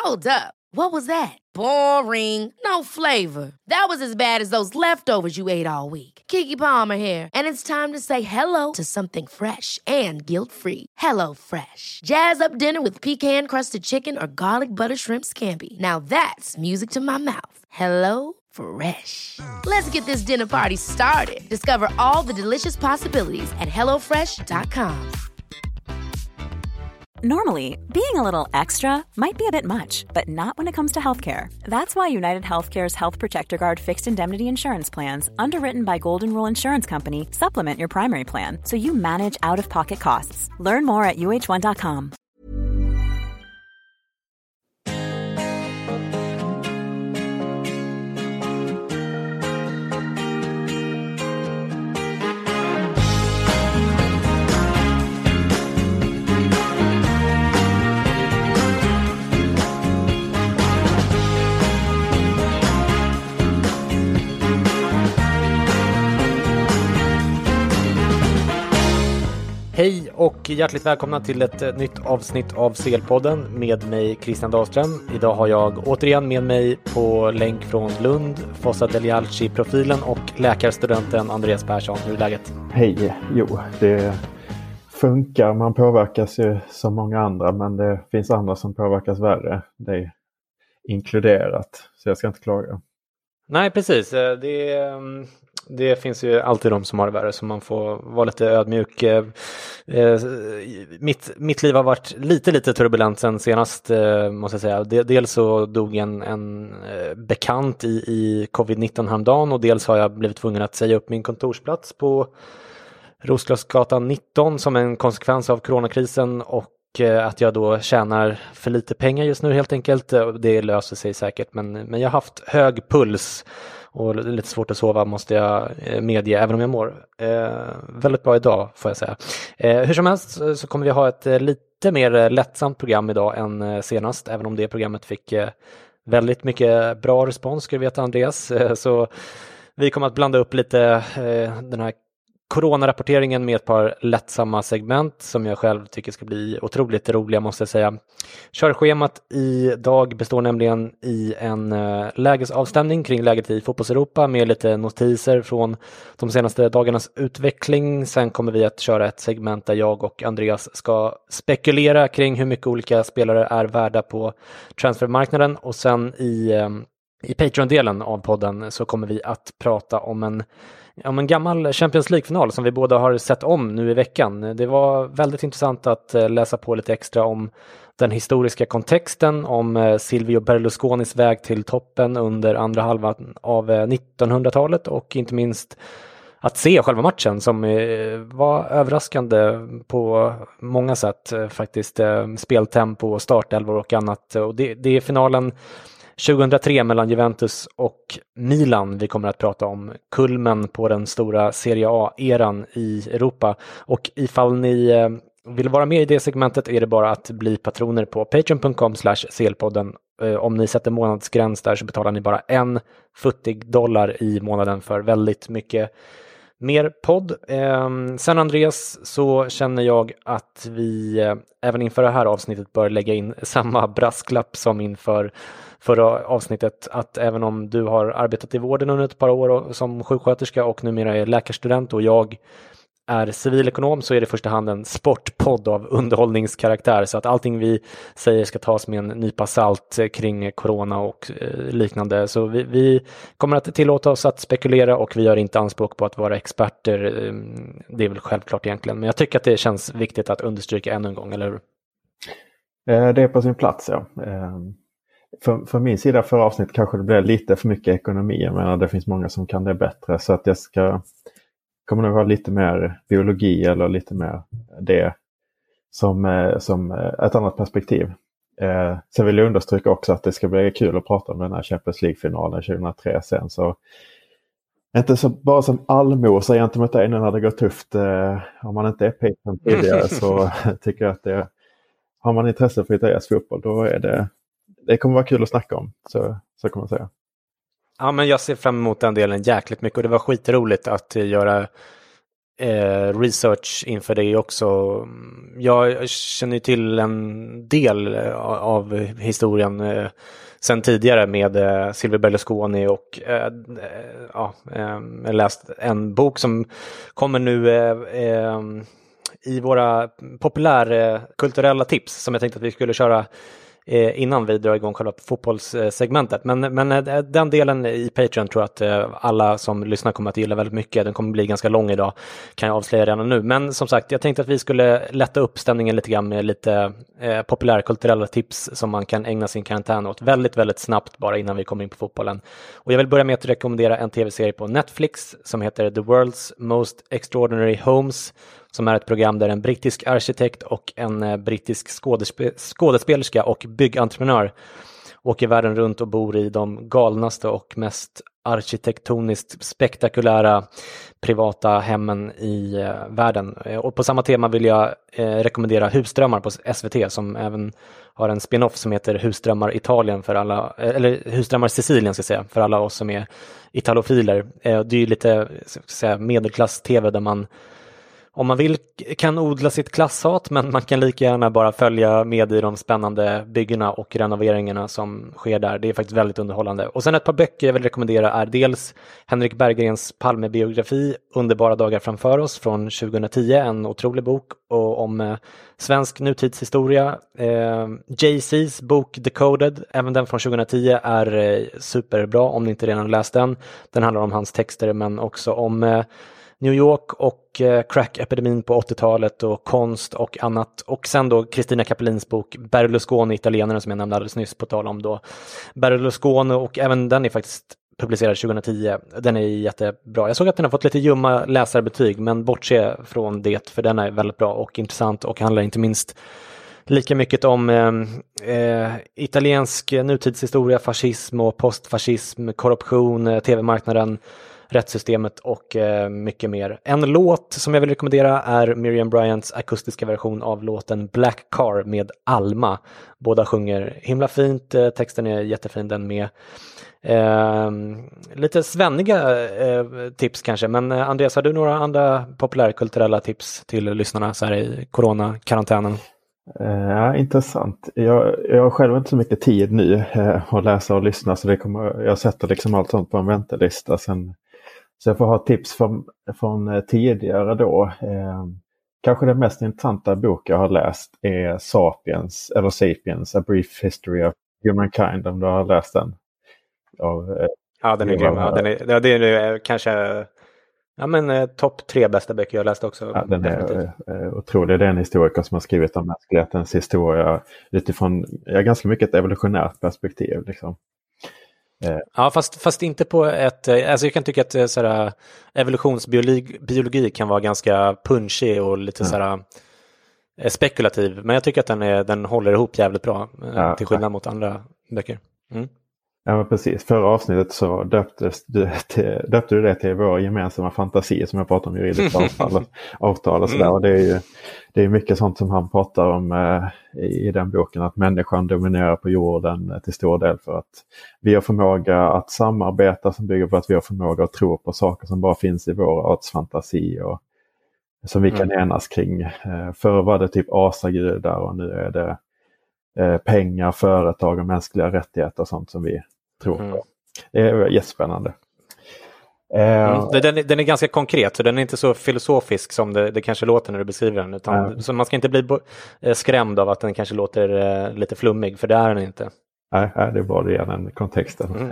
Hold up. What was that? Boring. No flavor. That was as bad as those leftovers you ate all week. Keke Palmer here, and it's time to say hello to something fresh and guilt-free. Hello Fresh. Jazz up dinner with pecan-crusted chicken or garlic butter shrimp scampi. Now that's music to my mouth. Hello Fresh. Let's get this dinner party started. Discover all the delicious possibilities at hellofresh.com. Normally, being a little extra might be a bit much, but not when it comes to healthcare. That's why United Healthcare's Health Protector Guard fixed indemnity insurance plans, underwritten by Golden Rule Insurance Company, supplement your primary plan so you manage out-of-pocket costs. Learn more at uh1.com. Hej och hjärtligt välkomna till ett nytt avsnitt av CL-podden med mig Christian Dahlström. Idag har jag återigen med mig på länk från Lund, Fossa Delialci-profilen och läkarstudenten Andreas Persson. Hur är läget? Hej, jo det funkar. Man påverkas ju som många andra, men det finns andra som påverkas värre. Det är inkluderat, så jag ska inte klaga. Nej, precis. Det finns ju alltid de som har det värre, så man får vara lite ödmjuk. Mitt liv har varit lite turbulent sen senast, måste jag säga. Dels så dog en bekant i covid-19 häromdagen, och dels har jag blivit tvungen att säga upp min kontorsplats på Roslagsgatan 19 som en konsekvens av coronakrisen, och att jag då tjänar för lite pengar just nu helt enkelt. Det löser sig säkert, men jag har haft hög puls och lite svårt att sova, måste jag medge, även om jag mår väldigt bra idag, får jag säga. Hur som helst så kommer vi ha ett lite mer lättsamt program idag än senast, även om det programmet fick väldigt mycket bra respons, ska du veta, Andreas. Så vi kommer att blanda upp lite den här coronarapporteringen med ett par lättsamma segment som jag själv tycker ska bli otroligt roliga, måste jag säga. Körschemat idag består nämligen i en lägesavstämning kring läget i fotbolls-Europa med lite notiser från de senaste dagarnas utveckling. Sen kommer vi att köra ett segment där jag och Andreas ska spekulera kring hur mycket olika spelare är värda på transfermarknaden, och sen i Patreon-delen av podden så kommer vi att prata om en gammal Champions League-final som vi båda har sett om nu i veckan. Det var väldigt intressant att läsa på lite extra om den historiska kontexten, om Silvio Berlusconis väg till toppen under andra halvan av 1900-talet, och inte minst att se själva matchen som var överraskande på många sätt faktiskt. Speltempo, startelvor och annat. Och det är finalen 2003 mellan Juventus och Milan vi kommer att prata om, kulmen på den stora Serie A-eran i Europa. Och ifall ni vill vara med i det segmentet är det bara att bli patroner på patreon.com/CL-podden. Om ni sätter månadsgräns där så betalar ni bara $1 futtig i månaden för väldigt mycket mer podd. Sen Andreas, så känner jag att vi även inför det här avsnittet bör lägga in samma brasklapp som inför förra avsnittet, att även om du har arbetat i vården under ett par år som sjuksköterska och numera är läkarstudent och jag är civilekonom, så är det i första hand en sportpodd av underhållningskaraktär, så att allting vi säger ska tas med en nypa salt kring corona och liknande. Så vi kommer att tillåta oss att spekulera, och vi gör inte anspråk på att vara experter. Det är väl självklart egentligen, men jag tycker att det känns viktigt att understryka ännu en gång, eller hur? Det är på sin plats, ja. För min sida för avsnitt kanske det blir lite för mycket ekonomi. Jag menar, det finns många som kan det bättre, så att kommer nog ha lite mer biologi eller lite mer det som ett annat perspektiv. Sen vill jag understryka också att det ska bli kul att prata om den här Champions League-finalen 2003 sen. Så inte så bara som allmosa gentemot dig när det går tufft. Om man inte är Patreon tidigare så tycker jag att har man intresse för Italiens fotboll, då är det kommer vara kul att snacka om. Så kan man säga. Ja, men jag ser fram emot den delen jäkligt mycket, och det var skitroligt att göra research inför det också. Jag känner till en del av historien sen tidigare med Silvio Berlusconi och jag läst en bok som kommer nu i våra populärkulturella tips som jag tänkte att vi skulle köra innan vi drar igång själva fotbollssegmentet. Men den delen i Patreon tror jag att alla som lyssnar kommer att gilla väldigt mycket. Den kommer bli ganska lång idag, kan jag avslöja redan nu. Men som sagt, jag tänkte att vi skulle lätta upp stämningen lite grann med lite populärkulturella tips som man kan ägna sin karantän åt väldigt, väldigt snabbt bara innan vi kommer in på fotbollen. Och jag vill börja med att rekommendera en tv-serie på Netflix som heter The World's Most Extraordinary Homes, som är ett program där en brittisk arkitekt och en brittisk skådespelerska och byggentreprenör åker världen runt och bor i de galnaste och mest arkitektoniskt spektakulära privata hemmen i världen. Och på samma tema vill jag rekommendera Husdrömmar på SVT, som även har en spin-off som heter Husdrömmar Italien för alla, eller Husdrömmar Sicilien ska jag säga, för alla oss som är italofiler. Det är ju lite medelklass-tv där man, om man vill, kan odla sitt klasshat, men man kan lika gärna bara följa med i de spännande byggena och renoveringarna som sker där. Det är faktiskt väldigt underhållande. Och sen ett par böcker jag vill rekommendera är dels Henrik Berggrens Palme-biografi Underbara dagar framför oss från 2010, en otrolig bok och om svensk nutidshistoria. Jay-Z's bok Decoded, även den från 2010, är superbra om ni inte redan läst den. Den handlar om hans texter men också om New York och crack-epidemin på 80-talet och konst och annat. Och sen då Cristina Cappellins bok Berlusconi, italienaren, som jag nämnde alldeles nyss på tal om då Berlusconi, och även den är faktiskt publicerad 2010. Den är jättebra. Jag såg att den har fått lite ljumma läsarbetyg, men bortse från det, för den är väldigt bra och intressant och handlar inte minst lika mycket om italiensk nutidshistoria, fascism och postfascism, korruption, tv-marknaden, rättssystemet och mycket mer. En låt som jag vill rekommendera är Miriam Bryants akustiska version av låten Black Car med Alma. Båda sjunger himla fint, texten är jättefin den med. Lite svenniga tips kanske, men Andreas, har du några andra populärkulturella tips till lyssnarna så här i corona-karantänen? Ja, intressant. Jag har själv inte så mycket tid nu att läsa och lyssna, så jag sätter liksom allt sånt på en väntelista sen. Så jag får ha tips från tidigare då. Kanske den mest intressanta bok jag har läst är Sapiens, A Brief History of Humankind, om du har läst den. Ja, den är grym. Ja, det är kanske topp 3 bästa böcker jag läst också. Ja, den är otrolig. Det är en historiker som har skrivit om mänsklighetens historia utifrån ganska mycket ett evolutionärt perspektiv liksom. Ja, fast inte på ett... Alltså jag kan tycka att sådär, evolutionsbiologi kan vara ganska punchy och lite sådär spekulativ. Men jag tycker att den håller ihop jävligt bra till skillnad mot andra böcker. Mm. Ja, men precis. Förra avsnittet så döpte du det till vår gemensamma fantasi som jag pratar om juridiskt avtal och sådär. Och det är mycket sånt som han pratar om i den boken, att människan dominerar på jorden till stor del för att vi har förmåga att samarbeta som bygger på att vi har förmåga att tro på saker som bara finns i vår artsfantasi och som vi kan enas kring. Förr var det typ asagudar och nu är det pengar, företag och mänskliga rättigheter och sånt som vi tror på. Det är jättespännande. Den är ganska konkret, så den är inte så filosofisk som det kanske låter när du beskriver den. Utan, så man ska inte bli skrämd av att den kanske låter lite flummig, för det är den inte. Nej, det är bara det ger den kontexten.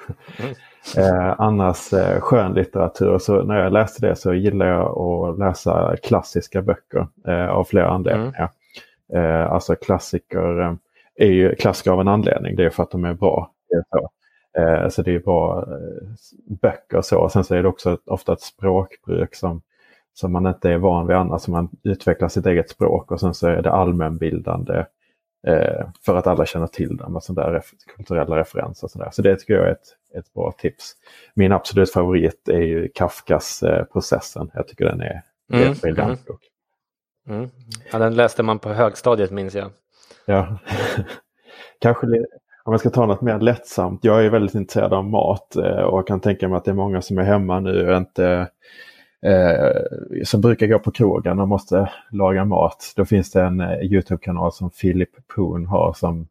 Annars skönlitteratur, så när jag läste det så gillar jag att läsa klassiska böcker av flera anledningar. Alltså klassiker är ju klassiker av en anledning. Det är för att de är bra. Så det är bra böcker och så. Sen så är det också ofta ett språkbruk som man inte är van vid annars. Så man utvecklar sitt eget språk och sen så är det allmänbildande för att alla känner till dem och sådana där kulturella referenser och sådär. Så det tycker jag är ett bra tips. Min absolut favorit är ju Kafkas Processen. Jag tycker den är en briljant bok. Ja, den läste man på högstadiet, minns jag. Ja, kanske om jag ska ta något mer lättsamt. Jag är väldigt intresserad av mat och kan tänka mig att det är många som är hemma nu och inte som brukar gå på krogen och måste laga mat. Då finns det en YouTube-kanal som Philip Poon har som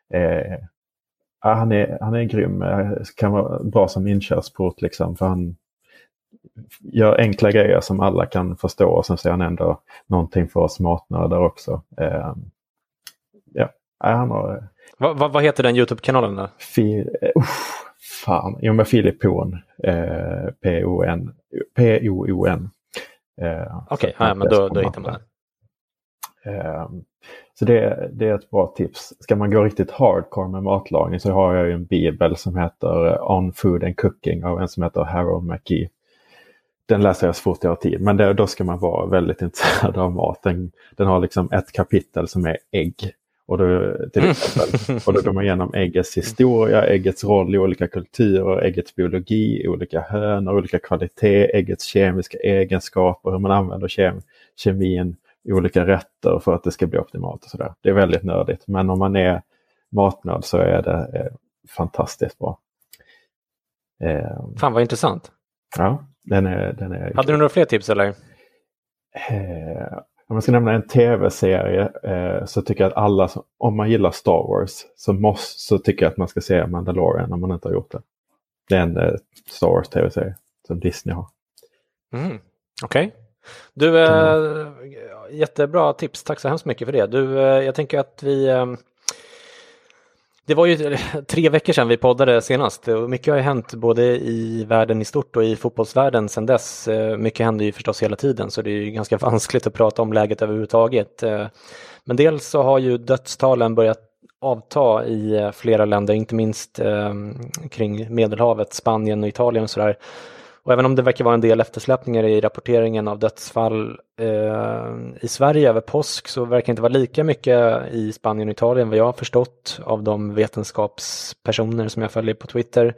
han är grym. Kan vara bra som inkörsport liksom, för han gör enkla grejer som alla kan förstå och sen ser han ändå någonting för oss matnördar också. Han har... Vad heter den YouTube-kanalen då? Med Philip Poon. P-O-O-N. Okej, men då hittar man den. Så det är ett bra tips. Ska man gå riktigt hardcore med matlagning så har jag ju en bibel som heter On Food and Cooking av en som heter Harold McGee. Den läser jag så fort jag har tid. Men då ska man vara väldigt intresserad av mat. Den har liksom ett kapitel som är ägg. Och då, till exempel, och då går man igenom äggets historia, äggets roll i olika kulturer, äggets biologi, olika hönor, olika kvalitet, äggets kemiska egenskaper, hur man använder kemin i olika rätter för att det ska bli optimalt och sådär. Det är väldigt nördigt. Men om man är matnörd så är det fantastiskt bra. Fan vad intressant. Ja, den är... Hade du några fler tips eller? Om man ska nämna en tv-serie så tycker jag att alla, om man gillar Star Wars så tycker jag att man ska se Mandalorian om man inte har gjort det. Det är en Star Wars tv-serie som Disney har. Okej. Du, jättebra tips. Tack så hemskt mycket för det. Du, jag tänker att det var ju 3 veckor sedan vi poddade senast och mycket har ju hänt både i världen i stort och i fotbollsvärlden sedan dess. Mycket händer ju förstås hela tiden så det är ju ganska vanskligt att prata om läget överhuvudtaget. Men dels så har ju dödstalen börjat avta i flera länder, inte minst kring Medelhavet, Spanien och Italien och sådär. Och även om det verkar vara en del eftersläppningar i rapporteringen av dödsfall i Sverige över påsk så verkar det inte vara lika mycket i Spanien och Italien vad jag har förstått av de vetenskapspersoner som jag följer på Twitter.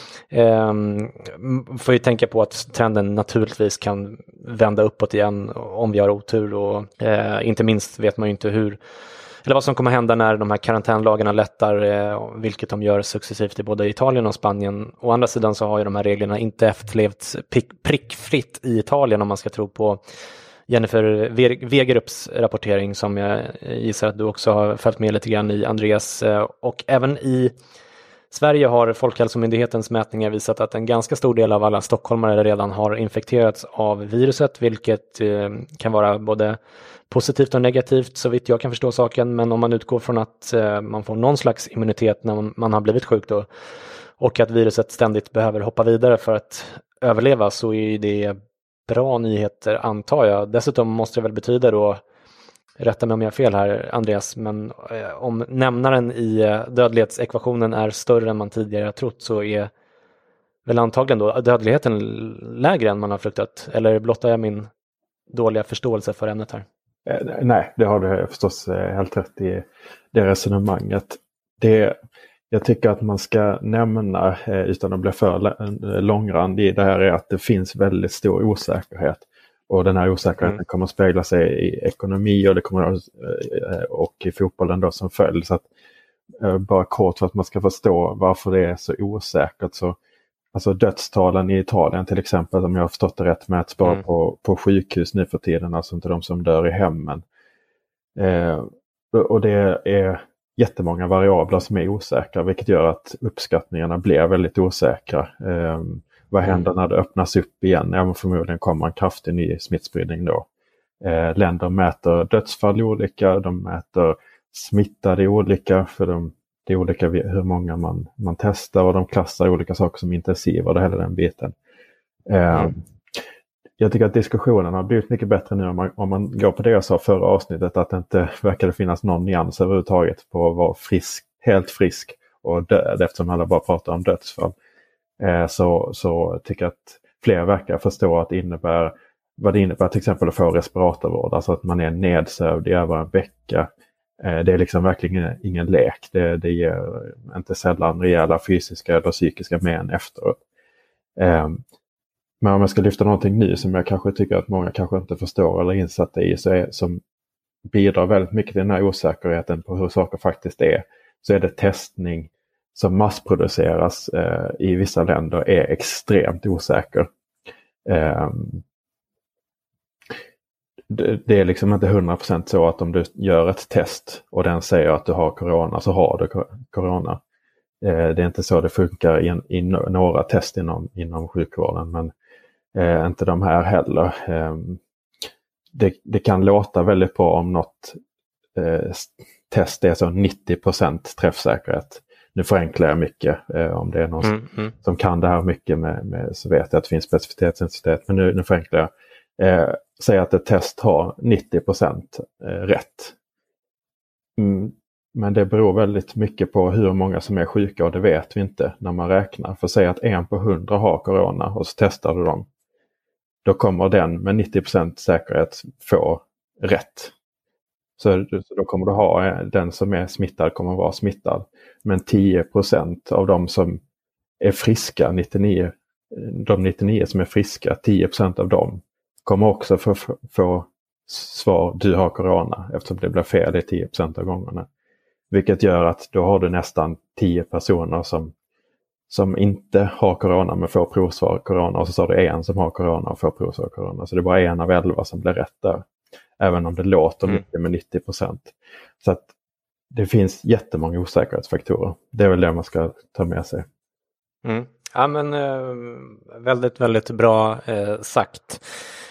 Får ju tänka på att trenden naturligtvis kan vända uppåt igen om vi har otur och inte minst vet man ju inte eller vad som kommer hända när de här karantänlagarna lättar, vilket de gör successivt i både Italien och Spanien. Å andra sidan så har ju de här reglerna inte efterlevts prickfritt i Italien om man ska tro på Jennifer Wegerups rapportering som jag gissar att du också har följt med lite grann i, Andreas. Och även i Sverige har Folkhälsomyndighetens mätningar visat att en ganska stor del av alla stockholmare redan har infekterats av viruset, vilket kan vara både positivt och negativt så vitt jag kan förstå saken, men om man utgår från att man får någon slags immunitet när man har blivit sjuk då, och att viruset ständigt behöver hoppa vidare för att överleva så är det bra nyheter antar jag. Dessutom måste det väl betyda då, rätta mig om jag har fel här Andreas, men om nämnaren i dödlighetsekvationen är större än man tidigare har trott så är väl antagligen då dödligheten lägre än man har fruktat, eller blottar jag min dåliga förståelse för ämnet här? Nej, det har du förstås helt rätt i det resonemanget. Jag tycker att man ska nämna, utan att bli för långrandig i det här, är att det finns väldigt stor osäkerhet. Och den här osäkerheten kommer att spegla sig i ekonomi och det kommer och i fotbollen då som följd. Så att, bara kort för att man ska förstå varför det är så osäkert. Så, alltså dödstalen i Italien till exempel, om jag har förstått det rätt, mäts bara på sjukhus nu för tiden, alltså inte de som dör i hemmen. Och det är jättemånga variabler som är osäkra, vilket gör att uppskattningarna blir väldigt osäkra. Vad händer när det öppnas upp igen? Ja, förmodligen kommer en kraftig ny smittspridning då. Länder mäter dödsfall olika, de mäter smittade olika, för det är olika hur många man testar och de klassar olika saker som intensiva och hela den biten. Jag tycker att diskussionen har blivit mycket bättre nu om man går på det jag sa förra avsnittet, att det inte verkar finnas någon nyans överhuvudtaget på att vara helt frisk och död, eftersom alla bara pratar om dödsfall. Så tycker jag att fler verkar förstå att vad det innebär till exempel att få respiratorvård, alltså att man är nedsövd i över en vecka. Det är liksom verkligen ingen lek. Det ger inte sällan rejäla fysiska eller psykiska men efteråt. Men om jag ska lyfta någonting ny som jag kanske tycker att många kanske inte förstår eller insatta i, som bidrar väldigt mycket till den här osäkerheten på hur saker faktiskt är, så är det testning som massproduceras i vissa länder är extremt osäker. det är liksom inte 100% så att om du gör ett test och den säger att du har corona så har du corona. Det är inte så det funkar i några test inom sjukvården, men inte de här heller. Det kan låta väldigt bra om något test är så 90% träffsäkerhet. Nu förenklar jag mycket. Om det är någon som kan det här mycket med så vet jag att det finns specificitetsinstitut. Men nu förenklar jag. Säg att ett test har 90% rätt. Men det beror väldigt mycket på hur många som är sjuka, och det vet vi inte när man räknar. För säg att 1 på 100 har corona och så testar du dem. Då kommer den med 90% säkerhet få rätt. Så då kommer du ha den som är smittad kommer vara smittad. Men 10% av de som är friska, de 99 som är friska, 10% av dem kommer också få svar du har corona, eftersom det blir fel i 10% av gångerna. Vilket gör att då har du nästan 10 personer som inte har corona men får provsvar corona, och så har du en som har corona och får provsvar corona. Så det är bara 1 av 11 som blir rätt där. Även om det låter mycket med 90%. Så att det finns jättemånga osäkerhetsfaktorer. Det är väl det man ska ta med sig. Ja, men väldigt, väldigt bra sagt.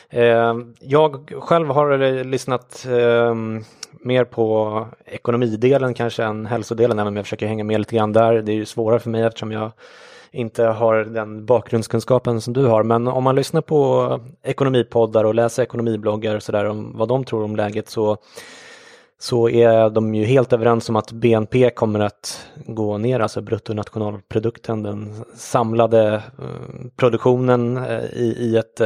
Jag själv har lyssnat mer på ekonomidelen kanske än hälsodelen, även om jag försöker hänga med lite grann där. Det är ju svårare för mig eftersom jag inte har den bakgrundskunskapen som du har. Men om man lyssnar på ekonomipoddar och läser ekonomibloggar och sådär om vad de tror om läget, så är de ju helt överens om att BNP kommer att gå ner, alltså bruttonationalprodukten, den samlade produktionen i ett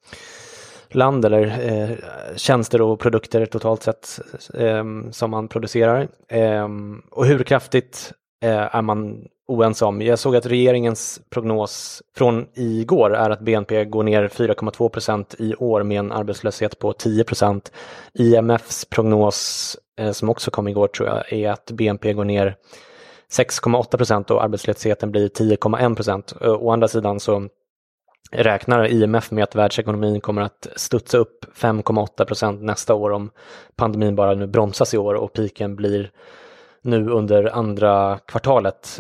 land, eller tjänster och produkter totalt sett som man producerar. Och hur kraftigt är man oense om. Jag såg att regeringens prognos från igår är att BNP går ner 4,2% i år med en arbetslöshet på 10%. IMFs prognos som också kom igår tror jag är att BNP går ner 6,8% och arbetslösheten blir 10,1%. Å andra sidan så räknar IMF med att världsekonomin kommer att studsa upp 5,8% nästa år om pandemin bara nu bromsas i år, och piken blir nu under andra kvartalet.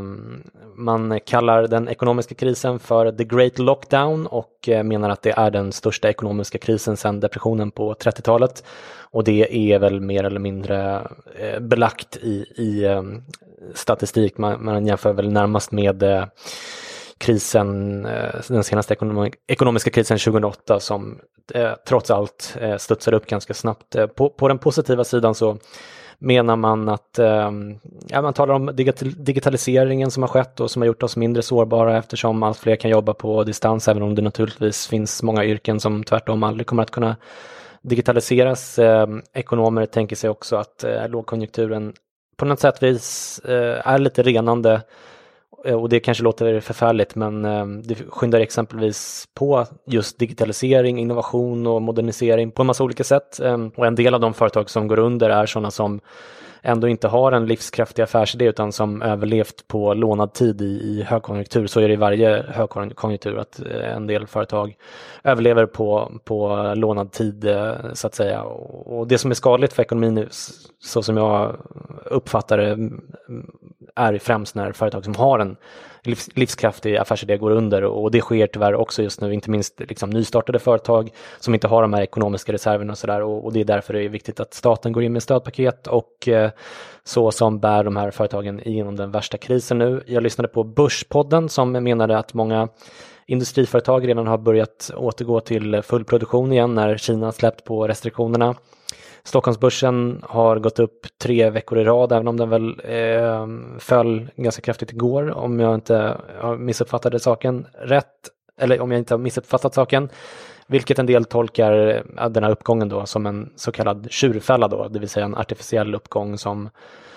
Man kallar den ekonomiska krisen för The Great Lockdown och menar att det är den största ekonomiska krisen sedan depressionen på 30-talet. Och det är väl mer eller mindre belagt i statistik. Man jämför väl närmast med krisen, den senaste ekonomiska krisen 2008 som trots allt studsade upp ganska snabbt. På den positiva sidan så menar man att man talar om digitaliseringen som har skett och som har gjort oss mindre sårbara eftersom allt fler kan jobba på distans, även om det naturligtvis finns många yrken som tvärtom aldrig kommer att kunna digitaliseras. Ekonomer tänker sig också att lågkonjunkturen på något sätt vis är lite renande. Och det kanske låter förfärligt, men det skyndar exempelvis på just digitalisering, innovation och modernisering på en massa olika sätt. Och en del av de företag som går under är sådana som ändå inte har en livskraftig affärsidé utan som överlevt på lånad tid i högkonjunktur. Så är det i varje högkonjunktur att en del företag överlever på lånad tid så att säga. Och det som är skadligt för ekonomin, så som jag uppfattar det, är främst när företag som har en livskraftig affärsidé går under, och det sker tyvärr också just nu, inte minst liksom nystartade företag som inte har de här ekonomiska reserverna och sådär, och det är därför det är viktigt att staten går in med stödpaket och så som bär de här företagen igenom den värsta krisen nu. Jag lyssnade på Börspodden som menade att många industriföretag redan har börjat återgå till full produktion igen när Kina släppt på restriktionerna. Stockholmsbörsen har gått upp 3 veckor i rad, även om den väl föll ganska kraftigt igår, om jag inte har missuppfattat saken rätt, eller om jag inte har missuppfattat saken, vilket en del tolkar den här uppgången då som en så kallad tjurfälla då, det vill säga en artificiell uppgång som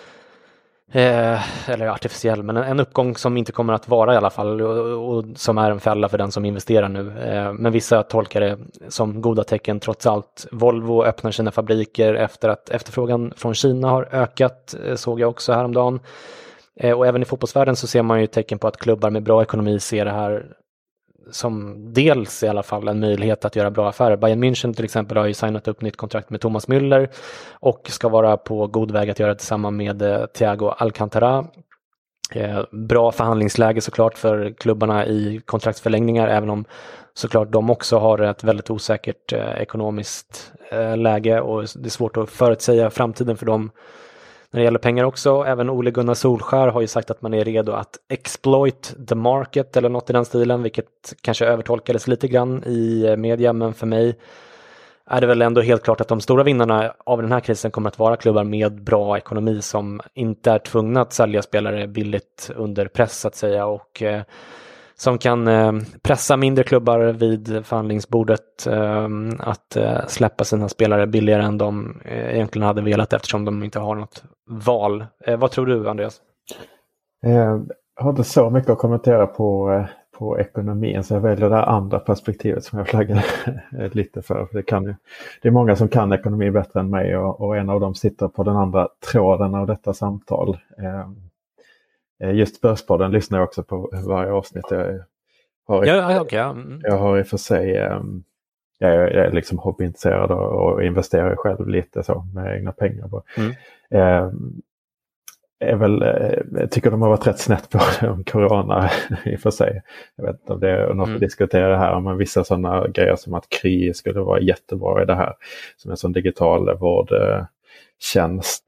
eller artificiell, men en uppgång som inte kommer att vara i alla fall, och som är en fälla för den som investerar nu. Men vissa tolkar det som goda tecken trots allt. Volvo öppnar sina fabriker efter att efterfrågan från Kina har ökat, såg jag också häromdagen. Och även i fotbollsvärlden så ser man ju tecken på att klubbar med bra ekonomi ser det här som dels i alla fall en möjlighet att göra bra affärer. Bayern München till exempel har ju signat upp nytt kontrakt med Thomas Müller och ska vara på god väg att göra det tillsammans med Thiago Alcantara. Bra förhandlingsläge såklart för klubbarna i kontraktsförlängningar, även om såklart de också har ett väldigt osäkert ekonomiskt läge och det är svårt att förutsäga framtiden för dem när det gäller pengar också. Även Ole Gunnar Solskjær har ju sagt att man är redo att exploit the market eller något i den stilen, vilket kanske övertolkades lite grann i media, men för mig är det väl ändå helt klart att de stora vinnarna av den här krisen kommer att vara klubbar med bra ekonomi som inte är tvungna att sälja spelare billigt under press så att säga, och som kan pressa mindre klubbar vid förhandlingsbordet att släppa sina spelare billigare än de egentligen hade velat, eftersom de inte har något val. Vad tror du, Andreas? Jag har inte så mycket att kommentera på ekonomin, så jag väljer det andra perspektivet som jag flaggade lite för. Det är många som kan ekonomi bättre än mig och en av dem sitter på den andra tråden av detta samtal. Just Börspodden lyssnar jag också på varje avsnitt. Jag har i och för sig jag är liksom hobbyintresserad och investerar själv lite så med egna pengar. Jag tycker de har varit rätt snett på det om corona i och för sig. Jag vet inte om det är något att diskutera här, men vissa sådana grejer som att Kry skulle vara jättebra i det här som en sån digital vårdtjänst.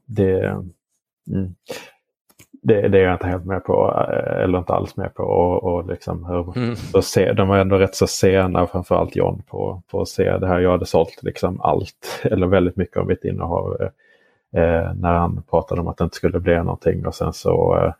Det är jag inte helt med på, eller inte alls med på, och liksom de var ändå rätt så sena, framförallt John, på att se det här. Jag hade sålt liksom allt, eller väldigt mycket av mitt innehav när han pratade om att det inte skulle bli någonting, och sen så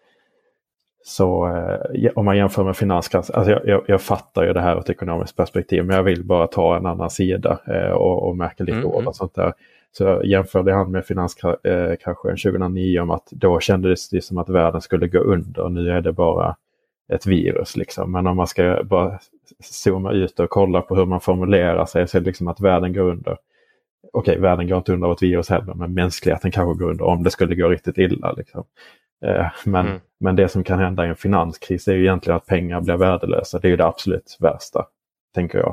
om man jämför med finanskris, alltså jag fattar ju det här ur ett ekonomiskt perspektiv, men jag vill bara ta en annan sida och märka lite ord och sånt där. Så jämförde han med finanskraschen 2009 om att då kändes det som att världen skulle gå under, och nu är det bara ett virus liksom. Men om man ska bara zooma ut och kolla på hur man formulerar sig, så är det liksom att världen går under. Okej, världen går inte under av ett virus heller, men mänskligheten kanske går under om det skulle gå riktigt illa liksom. Men det som kan hända i en finanskris är ju egentligen att pengar blir värdelösa. Det är ju det absolut värsta, tänker jag.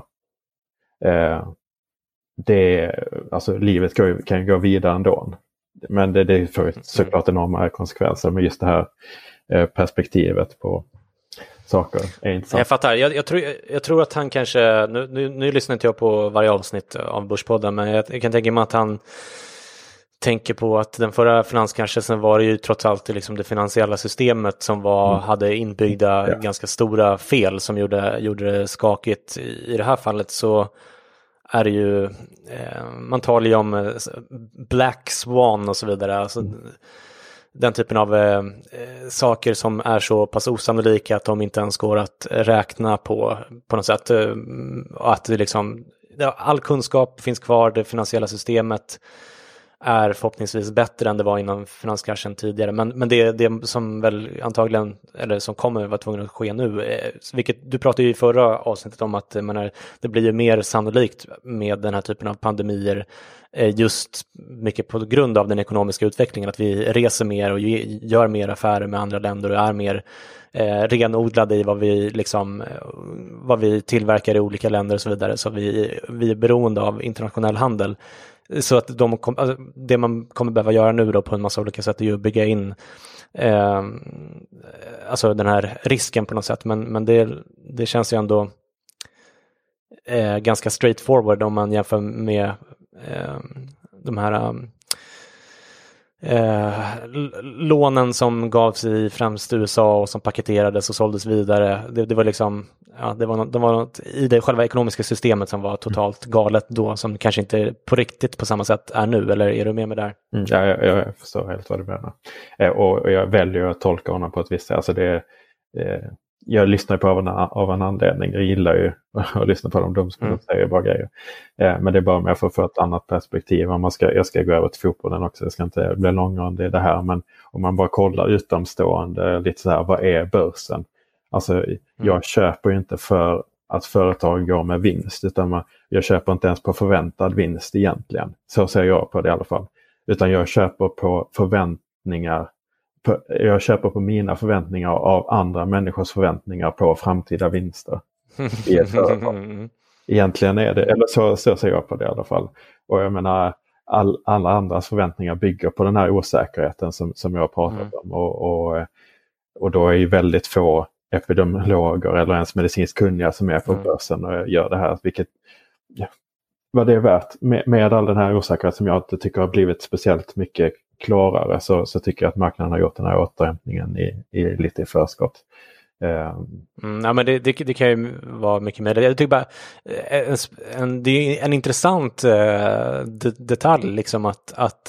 Alltså livet kan ju gå vidare ändå. Men det får såklart enorma konsekvenser, med just det här perspektivet på saker är intressant. Jag fattar. Jag tror att han kanske, nu lyssnar inte jag på varje avsnitt av Börspodden, men jag kan tänka mig att han tänker på att den förra finanskrisen var det ju trots allt liksom det finansiella systemet som hade inbyggda ganska stora fel som gjorde det skakigt. I det här fallet så är det ju, man talar ju om Black Swan och så vidare, alltså den typen av saker som är så pass osannolika att de inte ens går att räkna på något sätt, att det liksom, all kunskap finns kvar, det finansiella systemet är förhoppningsvis bättre än det var innan finanskraschen tidigare, men det som väl antagligen, eller som kommer vara tvungen att ske nu, vilket du pratade ju i förra avsnittet om, att det blir ju mer sannolikt med den här typen av pandemier, just mycket på grund av den ekonomiska utvecklingen, att vi reser mer och gör mer affärer med andra länder och är mer renodlade i vad vi tillverkar i olika länder och så vidare, så vi är beroende av internationell handel. Så att det man kommer behöva göra nu då på en massa olika sätt är ju att bygga in alltså den här risken på något sätt, men det känns ju ändå ganska straightforward om man jämför med de här lånen som gavs i främst USA och som paketerades och såldes vidare. Det var liksom, det var något i det själva ekonomiska systemet som var totalt galet då, som kanske inte på riktigt på samma sätt är nu, eller är du med där? Ja, jag förstår helt vad du menar. Och jag väljer att tolka honom på ett visst sätt. Alltså jag lyssnar på av en anledning. Jag gillar ju att lyssna på de som säger bara grejer. Men det är bara om jag får få ett annat perspektiv. Jag ska gå över till fotbollen också. Det ska inte bli långrandigt det här. Men om man bara kollar utomstående lite så här, vad är börsen? Alltså jag köper ju inte för att företag går med vinst. Utan jag köper inte ens på förväntad vinst egentligen. Så ser jag på det i alla fall. Utan jag köper på förväntningar jag köper på mina förväntningar av andra människors förväntningar på framtida vinster i ett företag. Egentligen är det, eller så ser jag på det i alla fall. Och jag menar, alla andras förväntningar bygger på den här osäkerheten som jag har pratat om. Och då är ju väldigt få epidemiologer eller ens medicinskt kunniga som är på börsen och gör det här. Vilket, vad det är värt med all den här osäkerheten som jag inte tycker har blivit speciellt mycket klarare, så tycker jag att marknaden har gjort den här återhämtningen lite i förskott. Ja, men det kan ju vara mycket mer. Jag tycker bara det är en intressant detalj liksom att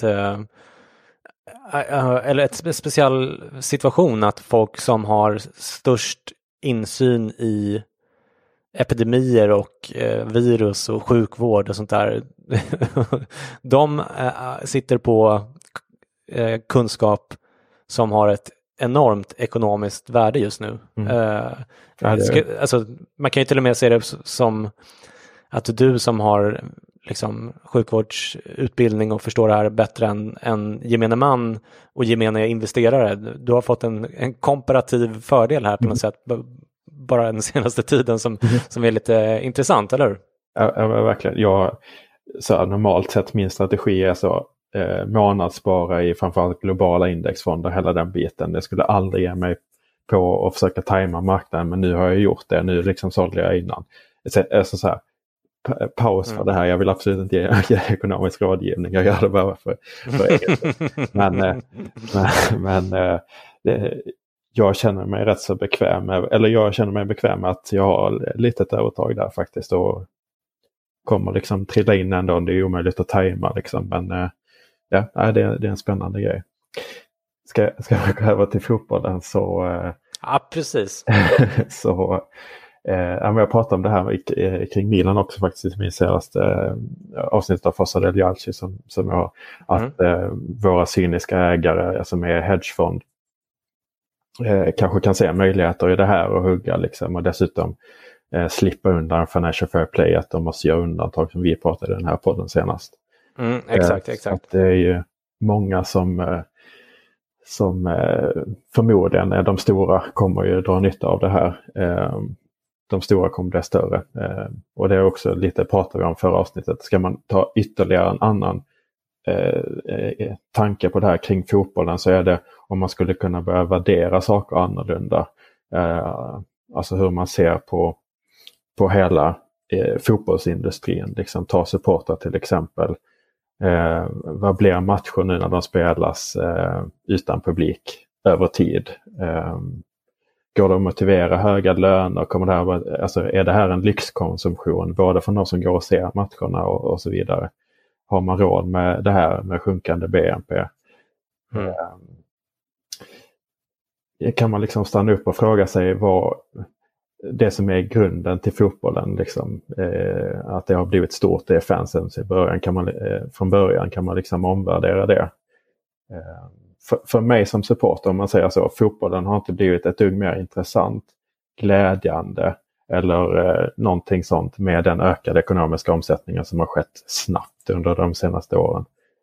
eller ett speciell situation att folk som har störst insyn i epidemier och virus och sjukvård och sånt där de sitter på kunskap som har ett enormt ekonomiskt värde just nu. Alltså, man kan ju till och med se det som att du som har liksom sjukvårdsutbildning och förstår det här bättre än gemene man och gemene investerare. Du har fått en komparativ fördel här på något sätt bara den senaste tiden som är lite intressant, eller hur? Ja, verkligen. Normalt sett min strategi är så månadsspara i framförallt globala indexfonder, hela den biten. Det skulle aldrig ge mig på att försöka tajma marknaden, men nu har jag gjort det. Nu liksom sålde jag innan. Så här, paus för det här. Jag vill absolut inte ge ekonomisk rådgivning. Jag gör det bara för eget. Men jag känner mig rätt så bekväm med att jag har lite ett övertag där faktiskt och kommer liksom trilla in ändå. Det är omöjligt att tajma liksom, men det är en spännande grej. Ska jag gå över till fotbollen så... Ja, precis. Så jag pratade om det här kring Milan också faktiskt i min senaste avsnitt av Fossa del Jalci som jag att våra cyniska ägare som är hedgefond kanske kan se möjligheter i det här och hugga liksom, och dessutom slippa undan financial fair play, att de måste göra undantag som vi pratade i den här podden senast. Exakt. Det är ju många som förmodligen är de stora kommer ju dra nytta av det här. De stora kommer bli större. Och det är också lite pratar vi om förra avsnittet. Ska man ta ytterligare en annan tanke på det här kring fotbollen, så är det om man skulle kunna börja värdera saker annorlunda. Alltså hur man ser på hela fotbollsindustrin. Liksom ta supportrar till exempel. Vad blir matcher nu när de spelas utan publik över tid? Går det att motivera höga löner? Är det här en lyxkonsumtion både för någon som går och ser matcherna och så vidare? Har man råd med det här med sjunkande BNP? Kan man liksom stanna upp och fråga sig vad det som är grunden till fotbollen, liksom, att det har blivit stort, det är fansen i början. Från början kan man liksom omvärdera det. För mig som supporter, om man säger så, fotbollen har inte blivit ett dugg mer intressant, glädjande eller någonting sånt med den ökade ekonomiska omsättningen som har skett snabbt under de senaste åren.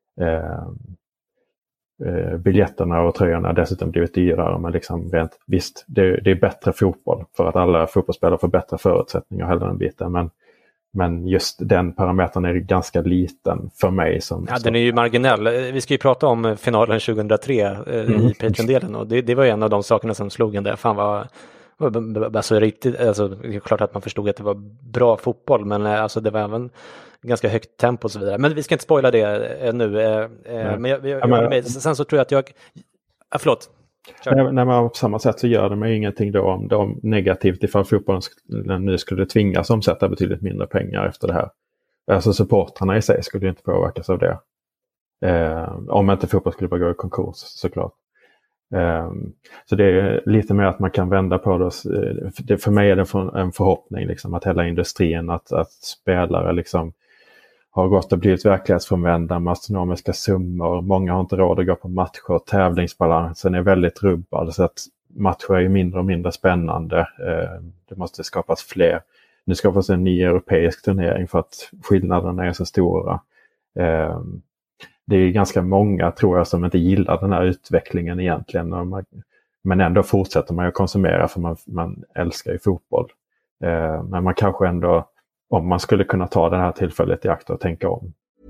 Biljetterna och tröjorna har dessutom blivit dyrare, men liksom visst, det är bättre fotboll för att alla fotbollsspelare får bättre förutsättningar och hela den biten, men just den parametern är ganska liten för mig. Den är ju marginell. Vi ska ju prata om finalen 2003 i Patreon-delen, och det var en av de sakerna som slog en där. Fan vad alltså riktigt, alltså det är klart att man förstod att det var bra fotboll, men alltså det var även ganska högt tempo och så vidare. Men vi ska inte spoila det nu. Men sen så tror jag att förlåt. Nej, men på samma sätt så gör det mig ingenting då om de negativt ifall fotbollen nu skulle tvingas omsätta betydligt mindre pengar efter det här. Alltså supportrarna i sig skulle inte påverkas av det. Om inte fotboll skulle bara gå i konkurs, såklart. Så det är lite mer att man kan vända på det. För mig är det en förhoppning liksom, att hela industrin, att spelare liksom har gått och blivit verklighetsfrånvända med astronomiska summor. Många har inte råd att gå på matcher. Tävlingsbalansen är väldigt rubbad, så att matcher är mindre och mindre spännande. Det måste skapas fler. Nu skapas en ny europeisk turnering för att skillnaderna är så stora. det är ganska många, tror jag, som inte gillar den här utvecklingen egentligen. Men ändå fortsätter man ju konsumera för man älskar ju fotboll. Men man kanske ändå, om man skulle kunna ta det här tillfället i akt och tänka om.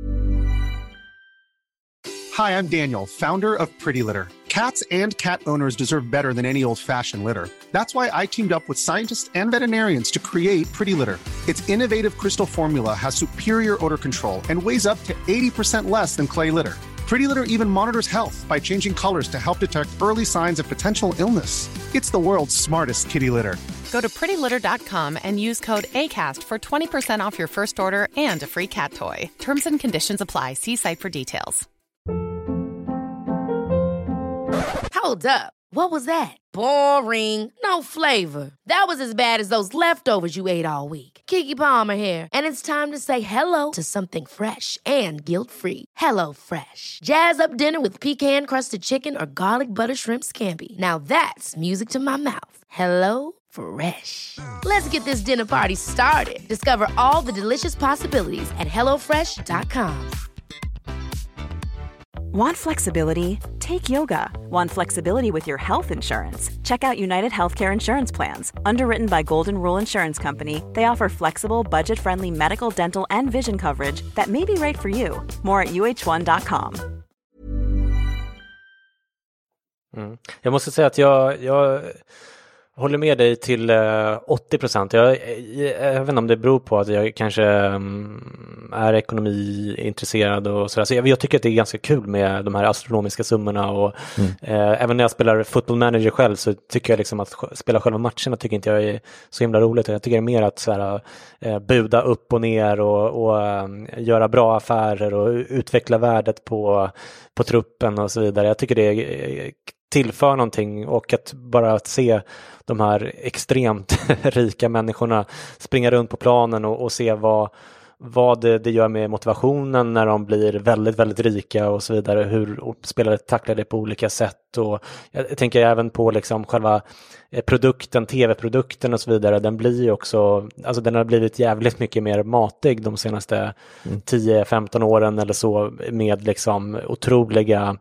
Hi, I'm Daniel, founder of Pretty Litter. Cats and cat owners deserve better than any old-fashioned litter. That's why I teamed up with scientists and veterinarians to create Pretty Litter. Its innovative crystal formula has superior odor control and weighs up to 80% less than clay litter. Pretty Litter even monitors health by changing colors to help detect early signs of potential illness. It's the world's smartest kitty litter. Go to prettylitter.com and use code ACAST for 20% off your first order and a free cat toy. Terms and conditions apply. See site for details. Hold up. What was that? Boring. No flavor. That was as bad as those leftovers you ate all week. Keke Palmer here, and it's time to say hello to something fresh and guilt-free. Hello Fresh. Jazz up dinner with pecan-crusted chicken or garlic butter shrimp scampi. Now that's music to my mouth. Hello Fresh. Let's get this dinner party started. Discover all the delicious possibilities at hellofresh.com. Want flexibility? Take yoga. Want flexibility with your health insurance? Check out United Healthcare Insurance Plans. Underwritten by Golden Rule Insurance Company, they offer flexible, budget-friendly medical, dental, and vision coverage that may be right for you. More at uh1.com. Jag måste säga att jag håller med dig till 80%. Jag vet inte om det beror på att jag kanske är ekonomiintresserad och sådär. Så jag tycker att det är ganska kul med de här astronomiska summorna och även när jag spelar Football Manager själv så tycker jag liksom att spela själva matcherna tycker inte jag är så himla roligt. Jag tycker det är mer att sådär, buda upp och ner och göra bra affärer och utveckla värdet på truppen och så vidare. Jag tycker det tillför någonting och att bara se de här extremt rika människorna springa runt på planen och se vad det gör med motivationen när de blir väldigt, väldigt rika och så vidare, hur spelare tacklar det på olika sätt. Och jag tänker även på liksom själva produkten, tv-produkten och så vidare, den blir ju också, alltså den har blivit jävligt mycket mer matig de senaste 10-15 åren eller så, med liksom otroliga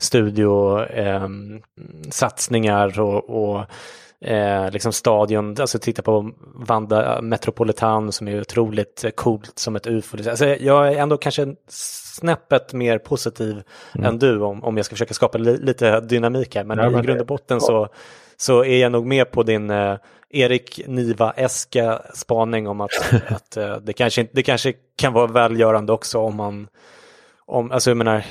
studiosatsningar och liksom stadion, alltså titta på Wanda Metropolitan som är otroligt coolt som ett UFO. Alltså jag är ändå kanske snäppet mer positiv än du om jag ska försöka skapa lite dynamik här, men i grund och botten så är jag nog med på din Erik Niva-eska spaning om att det kanske kan vara välgörande också om alltså jag menar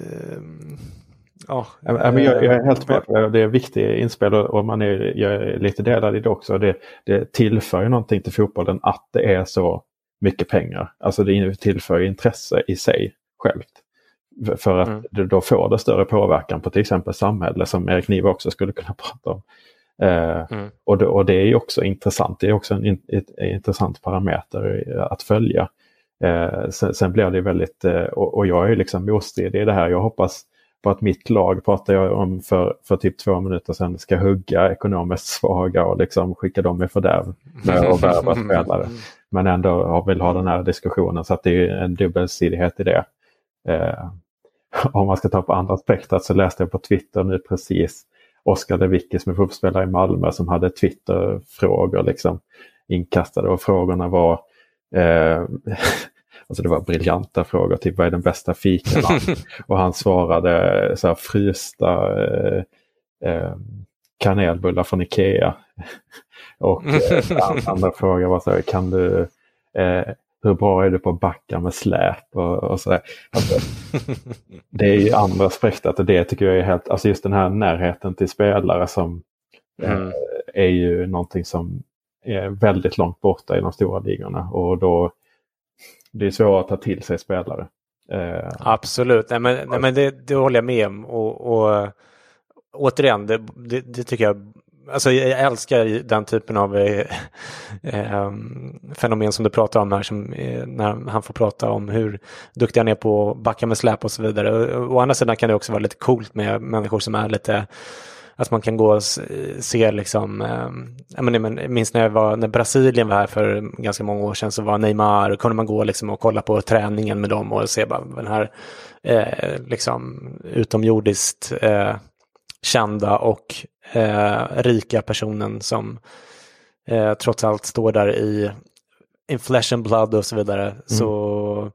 ja, men jag är helt med. Det är viktigt inspel och jag är lite delad i det också. Det tillför ju någonting till fotbollen att det är så mycket pengar. Alltså det tillför ju intresse i sig självt. För att då får det större påverkan på till exempel samhälle, som Erik Niva också skulle kunna prata om. Och det är ju också intressant. Det är också en intressant parameter att följa. Sen blir det väldigt, och jag är ju liksom motstridig i det här. Jag hoppas på att mitt lag, pratar jag om för typ 2 minuter sedan, ska hugga ekonomiskt svaga och liksom skicka dem i fördärv och värva spelare. Men ändå vill ha den här diskussionen, så att det är en dubbelsidighet i det. Om man ska ta på andra aspekter, så läste jag på Twitter nu precis Oskar Lewicki som är fotbollsspelare i Malmö som hade Twitter-frågor liksom inkastade, och frågorna var alltså det var briljanta frågor, typ vad är den bästa fikan? Och han svarade så här, frysta kanelbullar från Ikea. Och andra frågor var så här, kan du hur bra är du på att backa med släp och så där. Alltså, det är ju andra aspekter, och det tycker jag är helt, alltså just den här närheten till spelare som är ju någonting som är väldigt långt borta i de stora ligorna, och då det är svårt att ta till sig spelare. Absolut, nej men det håller jag med om, och återigen, det tycker jag, alltså jag älskar den typen av fenomen som du pratar om här, som när han får prata om hur duktig han är på att backa med släp och så vidare. Å andra sidan kan det också vara lite coolt med människor som är lite att man kan gå och se liksom, jag minns när Brasilien var här för ganska många år sedan, så var Neymar, och kunde man gå liksom och kolla på träningen med dem och se bara den här liksom utomjordiskt kända och rika personen som trots allt står där i flesh and blood och så vidare. Så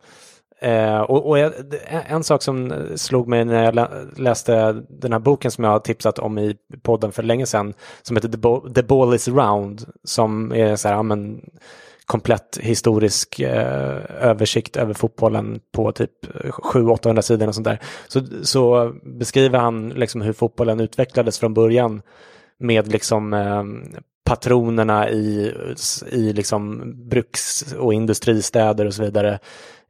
en sak som slog mig när jag läste den här boken som jag har tipsat om i podden för länge sedan, som heter The Ball is Round, som är så här, komplett historisk översikt över fotbollen på typ 700-800 sidor och sånt där. Så beskriver han liksom hur fotbollen utvecklades från början med liksom patronerna i liksom bruks- och industristäder och så vidare.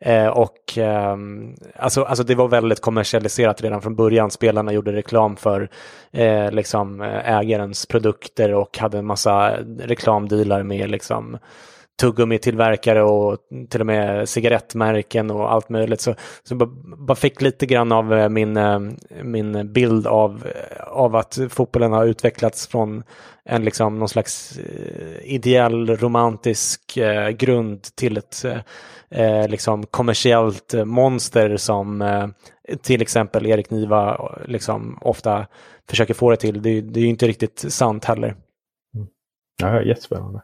Alltså det var väldigt kommersialiserat redan från början. Spelarna gjorde reklam för liksom ägarens produkter och hade en massa reklamdealar med liksom tuggummi-tillverkare och till och med cigarettmärken och allt möjligt. Så bara fick lite grann av min bild av att fotbollen har utvecklats från en liksom någon slags ideell romantisk grund till ett liksom kommersiellt monster som till exempel Erik Niva liksom ofta försöker få det till. Det är ju inte riktigt sant heller. Ja, jättespännande.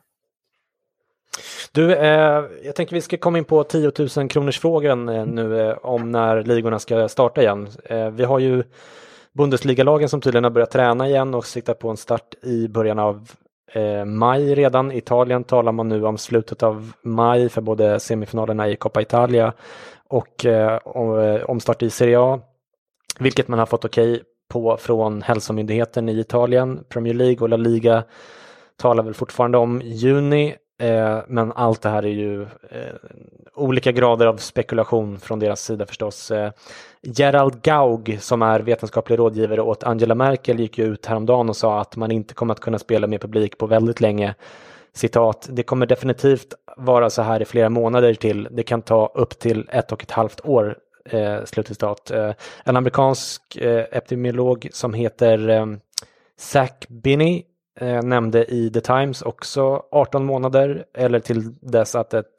Du, jag tänker vi ska komma in på 10 000 kronors frågan nu om när ligorna ska starta igen. Vi har ju Bundesliga-lagen som tydligen har börjat träna igen och siktar på en start i början av maj redan. I Italien talar man nu om slutet av maj för både semifinalerna i Coppa Italia och omstart i Serie A, vilket man har fått okej på från hälsomyndigheten i Italien. Premier League och La Liga talar väl fortfarande om juni. Men allt det här är ju olika grader av spekulation från deras sida förstås. Gerald Gaug, som är vetenskaplig rådgivare åt Angela Merkel, gick ju ut häromdagen och sa att man inte kommer att kunna spela med publik på väldigt länge. Citat: det kommer definitivt vara så här i flera månader till. Det kan ta upp till 1,5 år. Slutcitat. En amerikansk epidemiolog som heter Zach Binney nämnde i The Times också 18 månader eller till dess att ett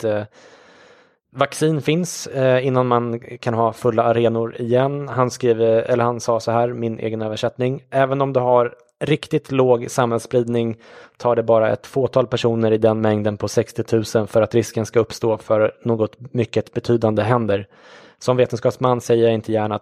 vaccin finns innan man kan ha fulla arenor igen. Han sa så här, min egen översättning: även om du har riktigt låg samhällsspridning tar det bara ett fåtal personer i den mängden på 60 000 för att risken ska uppstå för något mycket betydande händer. Som vetenskapsman säger jag inte gärna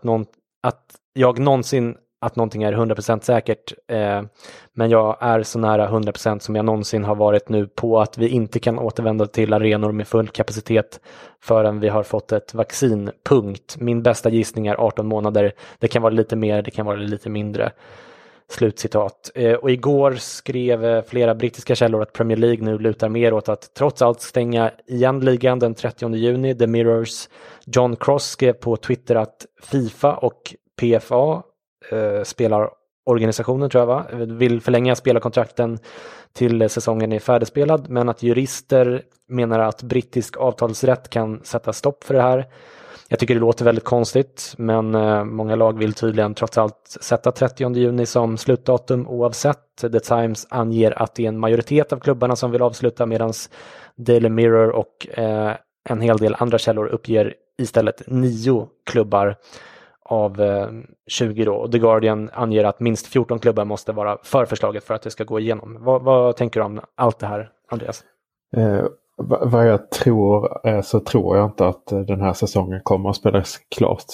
att någonting är 100% säkert, men jag är så nära 100% som jag någonsin har varit nu på att vi inte kan återvända till arenor med full kapacitet förrän vi har fått ett vaccin, punkt. Min bästa gissning är 18 månader. Det kan vara lite mer, det kan vara lite mindre. Slutcitat. Och igår skrev flera brittiska källor att Premier League nu lutar mer åt att trots allt stänga igen ligan den 30 juni. The Mirrors John Cross skrev på Twitter att FIFA och PFA, spelarorganisationen tror jag vill förlänga spelarkontrakten till säsongen är färdigspelad, men att jurister menar att brittisk avtalsrätt kan sätta stopp för det här. Jag tycker det låter väldigt konstigt, men många lag vill tydligen trots allt sätta 30 juni som slutdatum oavsett. The Times anger att det är en majoritet av klubbarna som vill avsluta, medan Daily Mirror och en hel del andra källor uppger istället 9 klubbar av 20 då. Och The Guardian anger att minst 14 klubbar måste vara för förslaget för att det ska gå igenom. Vad tänker du om allt det här, Andreas? Vad jag tror så tror jag inte att den här säsongen kommer att spelas klart.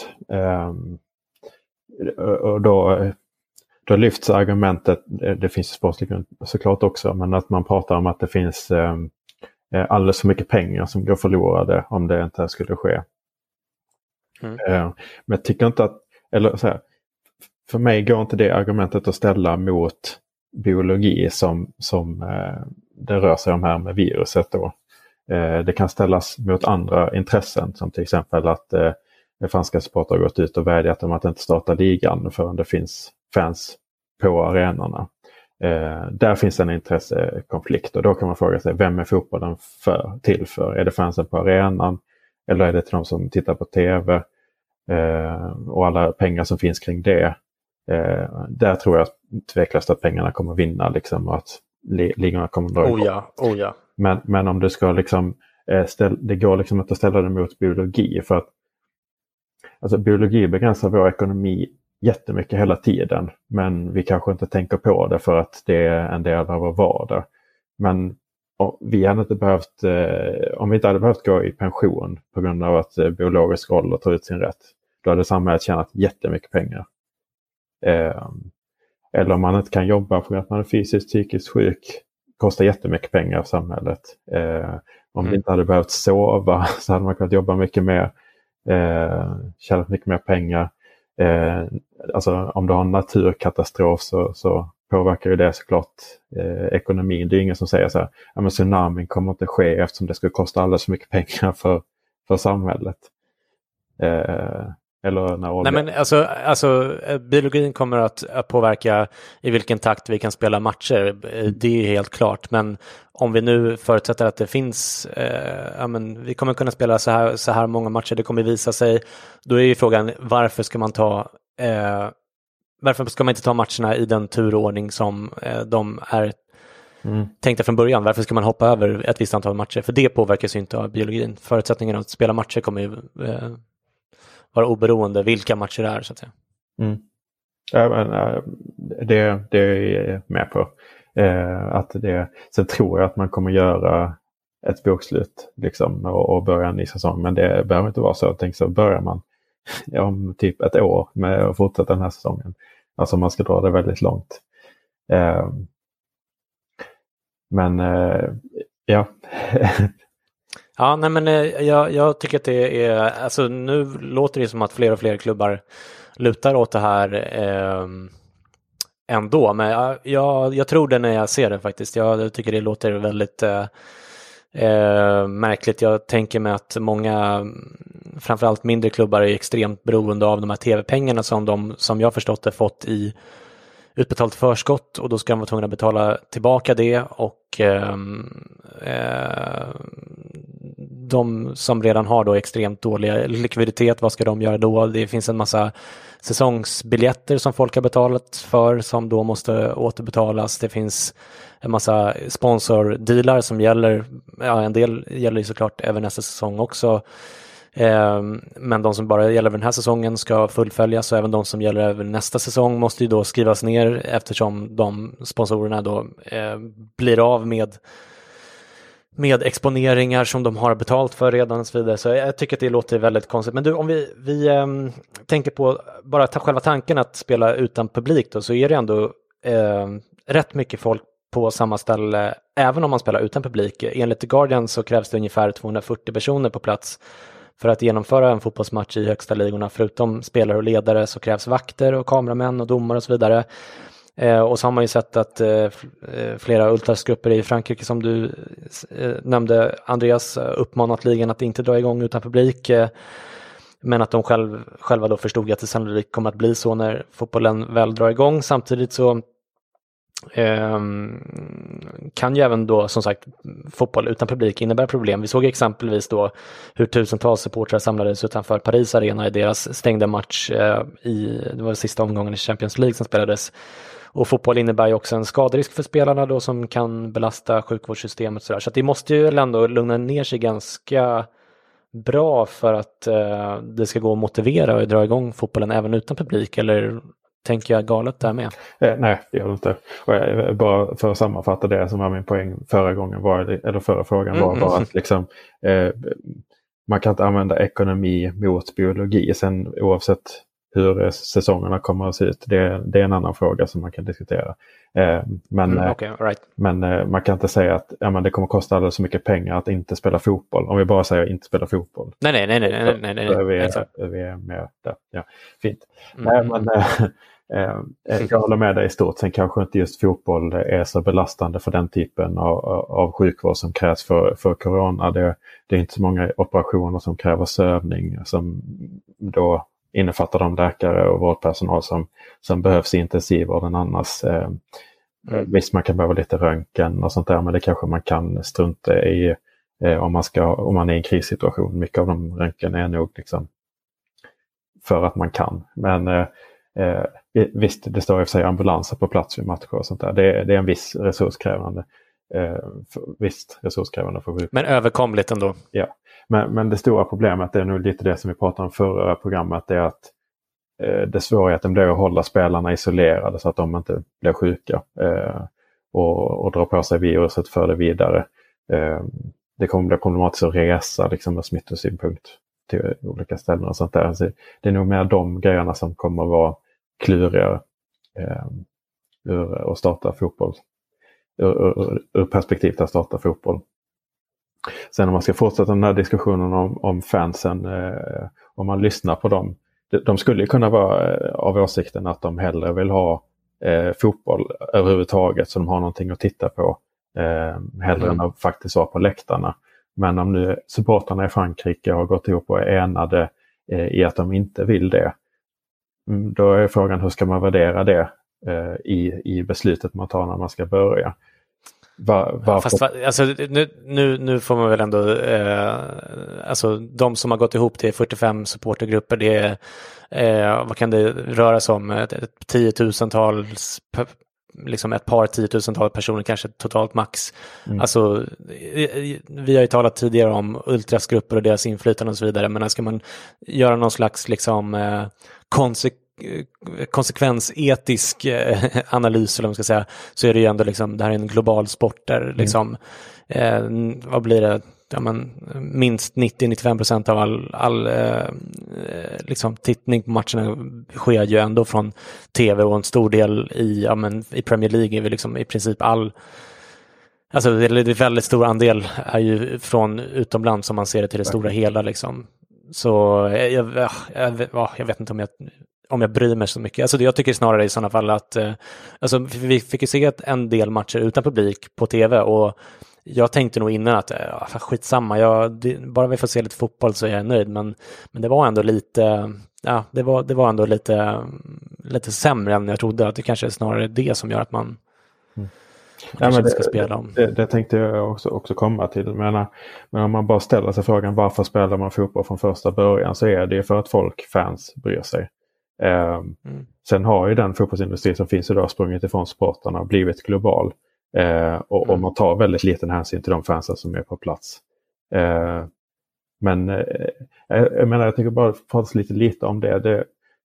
Och då lyfts argumentet, det finns sportsligt såklart också, men att man pratar om att det finns alldeles för mycket pengar som går förlorade om det inte skulle ske. Men jag tycker inte att, eller så här, för mig går inte det argumentet att ställa mot biologi som det rör sig om här med viruset då. Det kan ställas mot andra intressen, som till exempel att franska supportrar har gått ut och vädjat om att inte starta ligan förrän det finns fans på arenorna. Där finns en intressekonflikt, och då kan man fråga sig, vem är fotbollen till för? Är det fansen på arenan eller är det till de som tittar på tv och alla pengar som finns kring det? Där tror jag tveklöst att pengarna kommer vinna liksom, och att ligorna kommer dra igång. Oh ja. Men om du ska liksom, det går liksom inte att ställa det mot biologi, för att alltså, biologi begränsar vår ekonomi jättemycket hela tiden, men vi kanske inte tänker på det för att det är en del av vår vardag. Men vi hade inte behövt, om vi inte hade behövt gå i pension på grund av att biologisk ålder tar ut sin rätt, då hade samhället tjänat jättemycket pengar. Eller om man inte kan jobba för att man är fysiskt psykiskt sjuk, kostar jättemycket pengar för samhället. Om vi inte hade behövt sova så hade man kunnat jobba mycket mer, tjänat mycket mer pengar. Alltså om du har en naturkatastrof så påverkar ju det såklart ekonomin. Det är ingen som säger så här, ja, men tsunamin kommer inte ske eftersom det skulle kosta alldeles för mycket pengar för samhället. Eller när Nej, men alltså biologin kommer att påverka i vilken takt vi kan spela matcher. Det är helt klart. Men om vi nu förutsätter att det finns, vi kommer kunna spela så här många matcher, det kommer visa sig. Då är ju frågan, varför ska man inte ta matcherna i den turordning som de är tänkta från början? Varför ska man hoppa över ett visst antal matcher? För det påverkas ju inte av biologin. Förutsättningen att spela matcher kommer ju vara oberoende vilka matcher det är, så att säga. Det är jag med på. Sen tror jag att man kommer göra ett bokslut liksom, och börja en ny säsong. Men det behöver inte vara så. Jag tänker så börjar man om typ ett år med att fortsätta den här säsongen. Alltså man ska dra det väldigt långt. Men ja. Ja, nej, men jag tycker att det är, alltså nu låter det som att fler och fler klubbar lutar åt det här ändå, men jag tror det när jag ser det faktiskt. Jag tycker det låter väldigt märkligt. Jag tänker mig att många, framförallt mindre klubbar, är extremt beroende av de här tv-pengarna som de, som jag förstått det, fått i utbetalt förskott, och då ska de vara tvungna att betala tillbaka det, och de som redan har då extremt dålig likviditet, vad ska de göra då? Det finns en massa säsongsbiljetter som folk har betalat för som då måste återbetalas. Det finns en massa sponsordealar som gäller, en del gäller ju såklart även nästa säsong också. Men de som bara gäller den här säsongen ska fullföljas, och även de som gäller över nästa säsong måste ju då skrivas ner, eftersom de sponsorerna då blir av med exponeringar som de har betalt för redan och så vidare. Så jag tycker att det låter väldigt konstigt. Men du, om vi tänker på bara själva tanken att spela utan publik då, så är det ändå rätt mycket folk på samma ställe även om man spelar utan publik. Enligt The Guardian så krävs det ungefär 240 personer på plats för att genomföra en fotbollsmatch i högsta ligorna. Förutom spelare och ledare så krävs vakter och kameramän och domare och så vidare. Och så har man ju sett att flera ultrasgrupper i Frankrike, som du nämnde Andreas, uppmanat ligan att inte dra igång utan publik. Men att de själva då förstod att det sannolikt kommer att bli så när fotbollen väl drar igång. Samtidigt så kan ju även då, som sagt, fotboll utan publik innebära problem. Vi såg exempelvis då hur tusentals supportrar samlades utanför Paris Arena i deras stängda match det var sista omgången i Champions League som spelades. Och fotboll innebär ju också en skaderisk för spelarna då, som kan belasta sjukvårdssystemet. Så att det måste ju ändå lugna ner sig ganska bra för att det ska gå att motivera och dra igång fotbollen även utan publik, eller tänker jag galet där med? Nej, det gör det inte. Och bara för att sammanfatta det som var min poäng förra frågan var bara att liksom, man kan inte använda ekonomi mot biologi. Sen oavsett hur säsongerna kommer att se ut, det är en annan fråga som man kan diskutera. Men man kan inte säga att det kommer att kosta alldeles så mycket pengar att inte spela fotboll. Om vi bara säger inte spela fotboll. Nej. Vi är med där. Ja, fint. Jag håller med dig i stort. Sen kanske inte just fotboll är så belastande för den typen av sjukvård som krävs för corona. Det är inte så många operationer som kräver sövning, som då innefattar de läkare och vårdpersonal som behövs i intensivvården annars. Visst, man kan behöva lite röntgen och sånt där, men det kanske man kan strunta i om man är i en krissituation. Mycket av de röntgen är nog liksom för att man kan. Men Visst, det står i och för sig ambulanser på plats vid matcher och sånt där. Det är en viss resurskrävande. Visst resurskrävande för men överkomligt ändå. Ja, men det stora problemet är nog lite det som vi pratade om förra programmet, det är att det svårigheten blir att hålla spelarna isolerade så att de inte blir sjuka och drar på sig viruset för det vidare. Det kommer bli problematiskt att resa liksom, med smittosynpunkt till olika ställen och sånt där. Så det är nog mer de grejerna som kommer att vara klurigare att starta fotboll. Ur perspektiv att starta fotboll. Sen om man ska fortsätta den här diskussionen om fansen, om man lyssnar på dem. De skulle kunna vara av åsikten att de hellre vill ha fotboll överhuvudtaget så de har någonting att titta på. Hellre än att faktiskt vara på läktarna. Men om nu supportarna i Frankrike har gått ihop och är enade i att de inte vill det. Då är frågan, hur ska man värdera det i beslutet man tar när man ska börja? Fast alltså, nu får man väl ändå alltså de som har gått ihop till 45 supportergrupper, det är vad kan det röra sig om, ett liksom ett par 10 000-tal personer kanske totalt max. Alltså vi har ju talat tidigare om ultrasgrupper och deras inflytande och så vidare, men ska man göra någon slags liksom konsekvensetisk analys eller vad man ska säga, så är det ju ändå liksom, det här är en global sport där liksom vad blir det, ja, men, minst 90-95% av all liksom tittning på matcherna sker ju ändå från tv, och en stor del i Premier League är vi liksom i princip alltså det är väldigt stor andel är ju från utomlands som man ser det till det stora hela liksom. Så jag vet inte om jag bryr mig så mycket. Alltså jag tycker snarare i sådana fall att alltså vi fick ju se en del matcher utan publik på tv, och jag tänkte nog innan att skitsamma, bara vi får se lite fotboll så är jag nöjd, men det var ändå lite det var ändå lite sämre än jag trodde, att det kanske är snarare det som gör att man kanske ska spela om. Det tänkte jag också komma till. Men om man bara ställer sig frågan, varför spelar man fotboll från första början, så är det för att fans bryr sig. Sen har ju den fotbollsindustri som finns idag sprungit ifrån sportarna och blivit global. Och man tar väldigt liten hänsyn till de fansen som är på plats. Men jag tycker bara prata lite om det.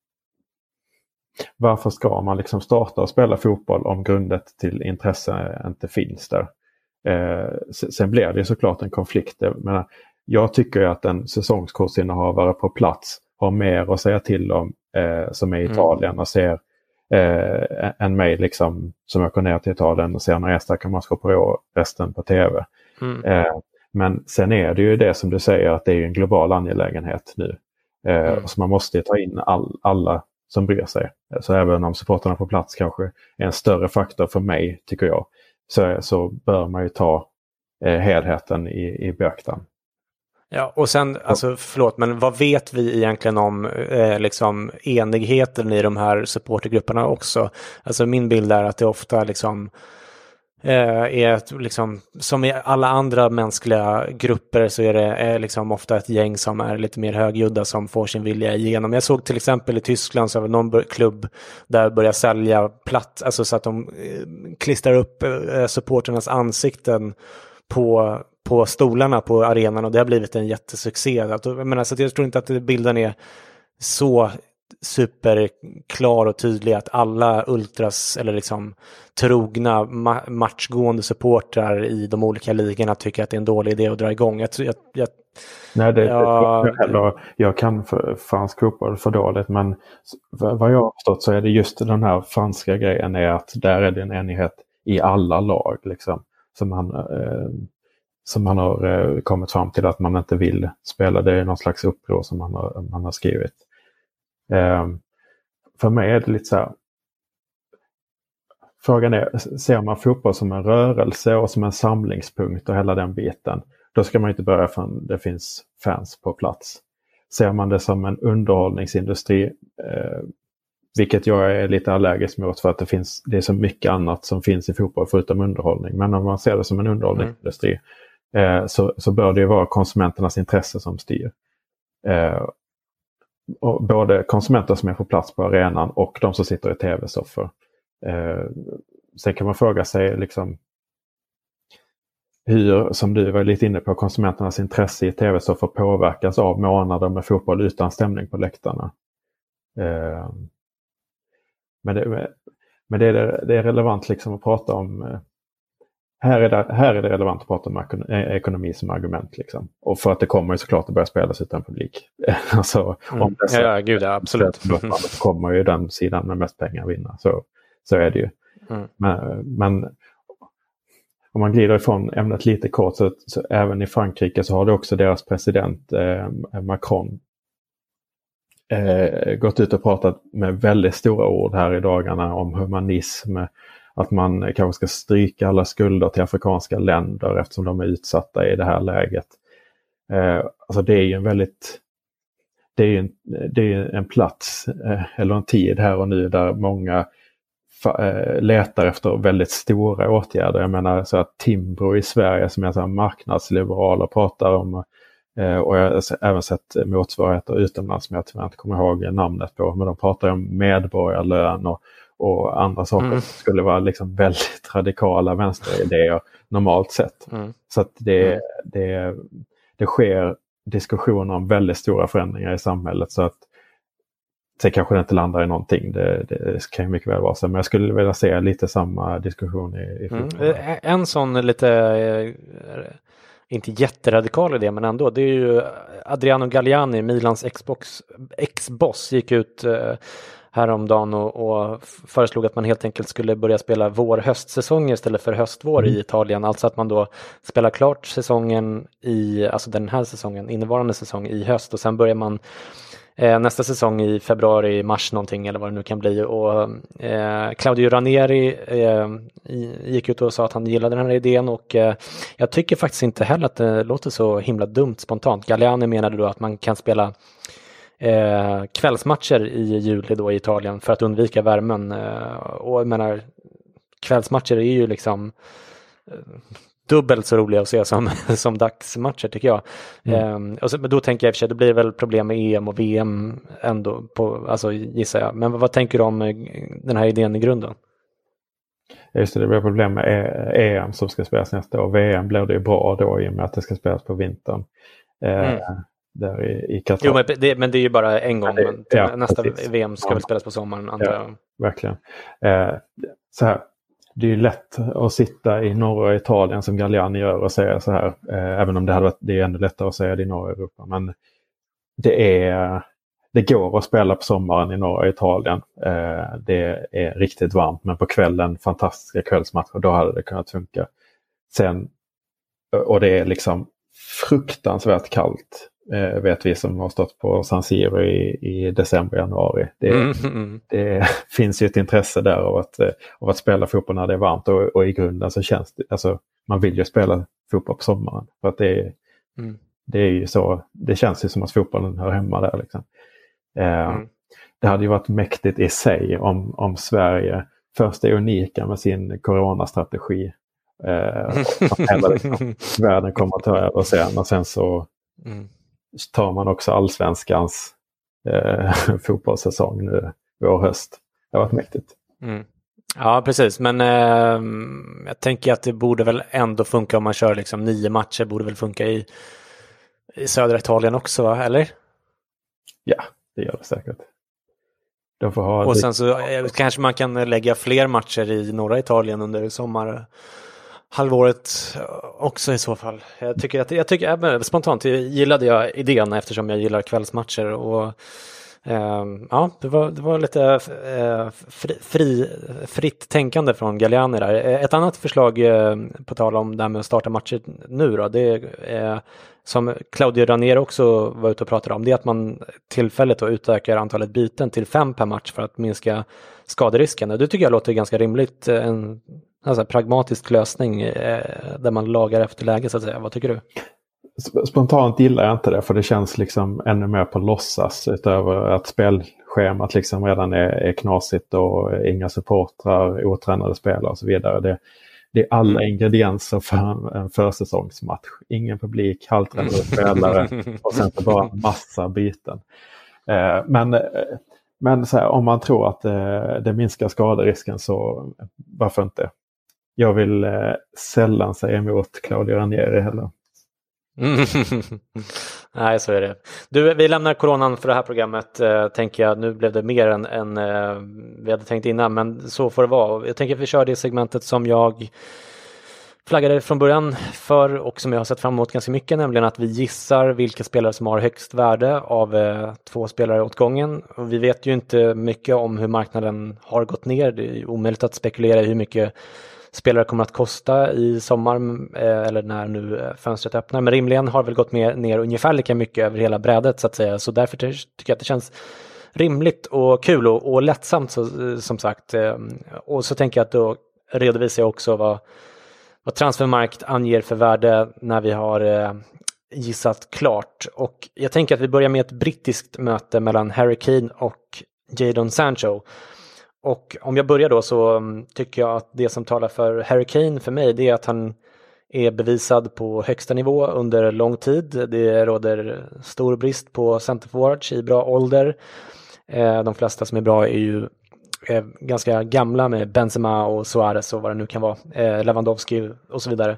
Varför ska man liksom starta och spela fotboll om grundet till intresse inte finns där? Sen blir det såklart en konflikt. Jag tycker att en säsongskortsinnehavare på plats har mer att säga till om som är i Italien och ser än mig liksom, som jag går ner till Italien och ser några enstaka matcher på år, resten på tv. Men sen är det ju det som du säger, att det är en global angelägenhet nu. Så man måste ta in alla som bryr sig. Så även om supporterna på plats kanske är en större faktor för mig, tycker jag, så bör man ju ta helheten i beaktande. Ja, och sen, alltså förlåt, men vad vet vi egentligen om liksom enigheten i de här supportergrupperna också? Alltså min bild är att det ofta liksom är liksom, som i alla andra mänskliga grupper, så är det liksom ofta ett gäng som är lite mer högljudda som får sin vilja igenom. Jag såg till exempel i Tyskland så var någon klubb där börjar sälja alltså så att de klistrar upp supporternas ansikten på stolarna på arenan, och det har blivit en jättesuccé. Jag tror inte att bilden är så superklar och tydlig att alla ultras eller liksom trogna matchgående supportrar i de olika ligorna tycker att det är en dålig idé att dra igång. Jag kan fransk fotboll för dåligt, men vad jag har förstått så är det just den här franska grejen, är att där är det en enighet i alla lag liksom, som man har kommit fram till att man inte vill spela. Det är någon slags uppror som man har skrivit. För mig är det lite så här, frågan är, ser man fotboll som en rörelse och som en samlingspunkt och hela den biten, då ska man inte börja förrän det finns fans på plats. Ser man det som en underhållningsindustri, vilket jag är lite allergisk mot, för att det är så mycket annat som finns i fotboll förutom underhållning. Men om man ser det som en underhållningsindustri, så bör det ju vara konsumenternas intresse som styr. och både konsumenter som är på plats på arenan och de som sitter i tv-soffor. Sen kan man fråga sig liksom hur, som du var lite inne på, konsumenternas intresse i tv-soffor påverkas av månader med fotboll utan stämning på läktarna. Men det är relevant liksom att prata om. Här är det relevant att prata om ekonomi som argument. Liksom. Och för att det kommer ju såklart att börja spelas utan publik. Alltså, om dessa, gud, ja, absolut. Så kommer ju den sidan med mest pengar vinna. Så är det ju. Men om man glider ifrån ämnet lite kort så även i Frankrike så har det också deras president Macron gått ut och pratat med väldigt stora ord här i dagarna om humanism, att man kanske ska stryka alla skulder till afrikanska länder eftersom de är utsatta i det här läget. Alltså det är ju en väldigt, det är en plats eller en tid här och nu där många letar efter väldigt stora åtgärder. Jag menar så att Timbro i Sverige som är så här marknadsliberaler pratar om, och jag har även sett motsvarigheter utomlands som jag tyvärr inte kommer ihåg namnet på, men de pratar om medborgarlön och andra saker som skulle vara liksom väldigt radikala vänsteridéer normalt sett. Så att det sker diskussioner om väldigt stora förändringar i samhället, så att det kanske inte landar i någonting. Det kan ju mycket väl vara så. Men jag skulle vilja se lite samma diskussion i en sån lite inte jätteradikal idé, men ändå. Det är ju Adriano Galliani, Milans ex-boss, gick ut häromdagen och föreslog att man helt enkelt skulle börja spela vår-höstsäsonger istället för höst-vår i Italien. Alltså att man då spelar klart säsongen alltså den här säsongen, innevarande säsong i höst, och sen börjar man nästa säsong i februari, mars någonting eller vad det nu kan bli. Och Claudio Ranieri gick ut och sa att han gillade den här idén, och jag tycker faktiskt inte heller att det låter så himla dumt spontant. Galliani menade då att man kan spela kvällsmatcher i juli då i Italien för att undvika värmen, och jag menar, kvällsmatcher är ju liksom dubbelt så roliga att se som dagsmatcher, tycker jag. Och så, men då tänker jag i och för sig, det blir väl problem med EM och VM ändå, alltså gissar jag. Men vad tänker du om den här idén i grunden? Just det blir problem med EM som ska spelas nästa år. VM blir det ju bra då i och med att det ska spelas på vintern. Där i Qatar. Jo, men det är ju bara en gång. Nästa precis. VM ska väl spelas på sommaren, antar jag. Verkligen. Så här. Det är ju lätt att sitta i norra Italien som Galliani gör och säga så här. Även om det är ännu lättare att säga det i norra Europa. Men det går att spela på sommaren i norra Italien. Det är riktigt varmt, men på kvällen fantastiska kvällsmatcher. Då hade det kunnat funka. Och det är liksom fruktansvärt kallt. Vet vi som har stått på San Siro i december, januari. Det finns ju ett intresse där av att spela fotboll när det är varmt, och i grunden så känns det, alltså man vill ju spela fotboll på sommaren för att det är ju så, det känns ju som att fotbollen hör hemma där liksom. Det hade ju varit mäktigt i sig om Sverige först är unika med sin coronastrategi, liksom, världen kommer att ta över sen, och sen så tar man också allsvenskans fotbollssäsong nu vår höst. Det har varit mäktigt. Ja, precis. Men jag tänker att det borde väl ändå funka om man kör liksom 9 matcher. Borde väl funka i södra Italien också, va? Eller? Ja, det gör det säkert. De får ha och sen så kanske man kan lägga fler matcher i norra Italien under sommarhalvåret också i så fall. Jag tycker spontant gillade jag idén eftersom jag gillar kvällsmatcher, och det var lite fritt tänkande från Galliani där. Ett annat förslag på tal om det här med att starta matcher nu då, det är som Claudio Ranieri också var ute och pratade om, det är att man tillfälligt då utökar antalet byten till 5 per match för att minska skaderisken. Det tycker jag låter ganska rimligt, en pragmatisk lösning där man lagar efter läge så att säga. Vad tycker du? Spontant gillar jag inte det, för det känns liksom ännu mer på låtsas, utöver att spelschemat liksom redan är knasigt och inga supportrar, otränade spelare och så vidare. Det är alla ingredienser för en försäsongsmatch. Ingen publik, halvtränade spelare och sen så bara massa byten. Men så här, om man tror att det minskar skaderisken så varför inte? Jag vill sällan säga emot Claudio Ranieri heller. Nej, så är det. Du, vi lämnar coronan för det här programmet, tänker jag. Nu blev det mer än vi hade tänkt innan, men så får det vara. Jag tänker att vi kör det segmentet som jag flaggade från början för och som jag har sett fram emot ganska mycket, nämligen att vi gissar vilka spelare som har högst värde av 2 spelare åt gången. Och vi vet ju inte mycket om hur marknaden har gått ner. Det är omöjligt att spekulera i hur mycket spelare kommer att kosta i sommar eller när nu fönstret öppnar. Men rimligen har väl gått ner ungefär lika mycket över hela brädet så att säga. Så därför tycker jag att det känns rimligt och kul och lättsamt som sagt. Och så tänker jag att då redovisar jag också vad Transfermarkt anger för värde när vi har gissat klart. Och jag tänker att vi börjar med ett brittiskt möte mellan Harry Kane och Jadon Sancho. Och om jag börjar då så tycker jag att det som talar för Harry Kane för mig, det är att han är bevisad på högsta nivå under lång tid. Det råder stor brist på centerforwards i bra ålder. De flesta som är bra är ju ganska gamla med Benzema och Suarez och vad det nu kan vara, Lewandowski och så vidare.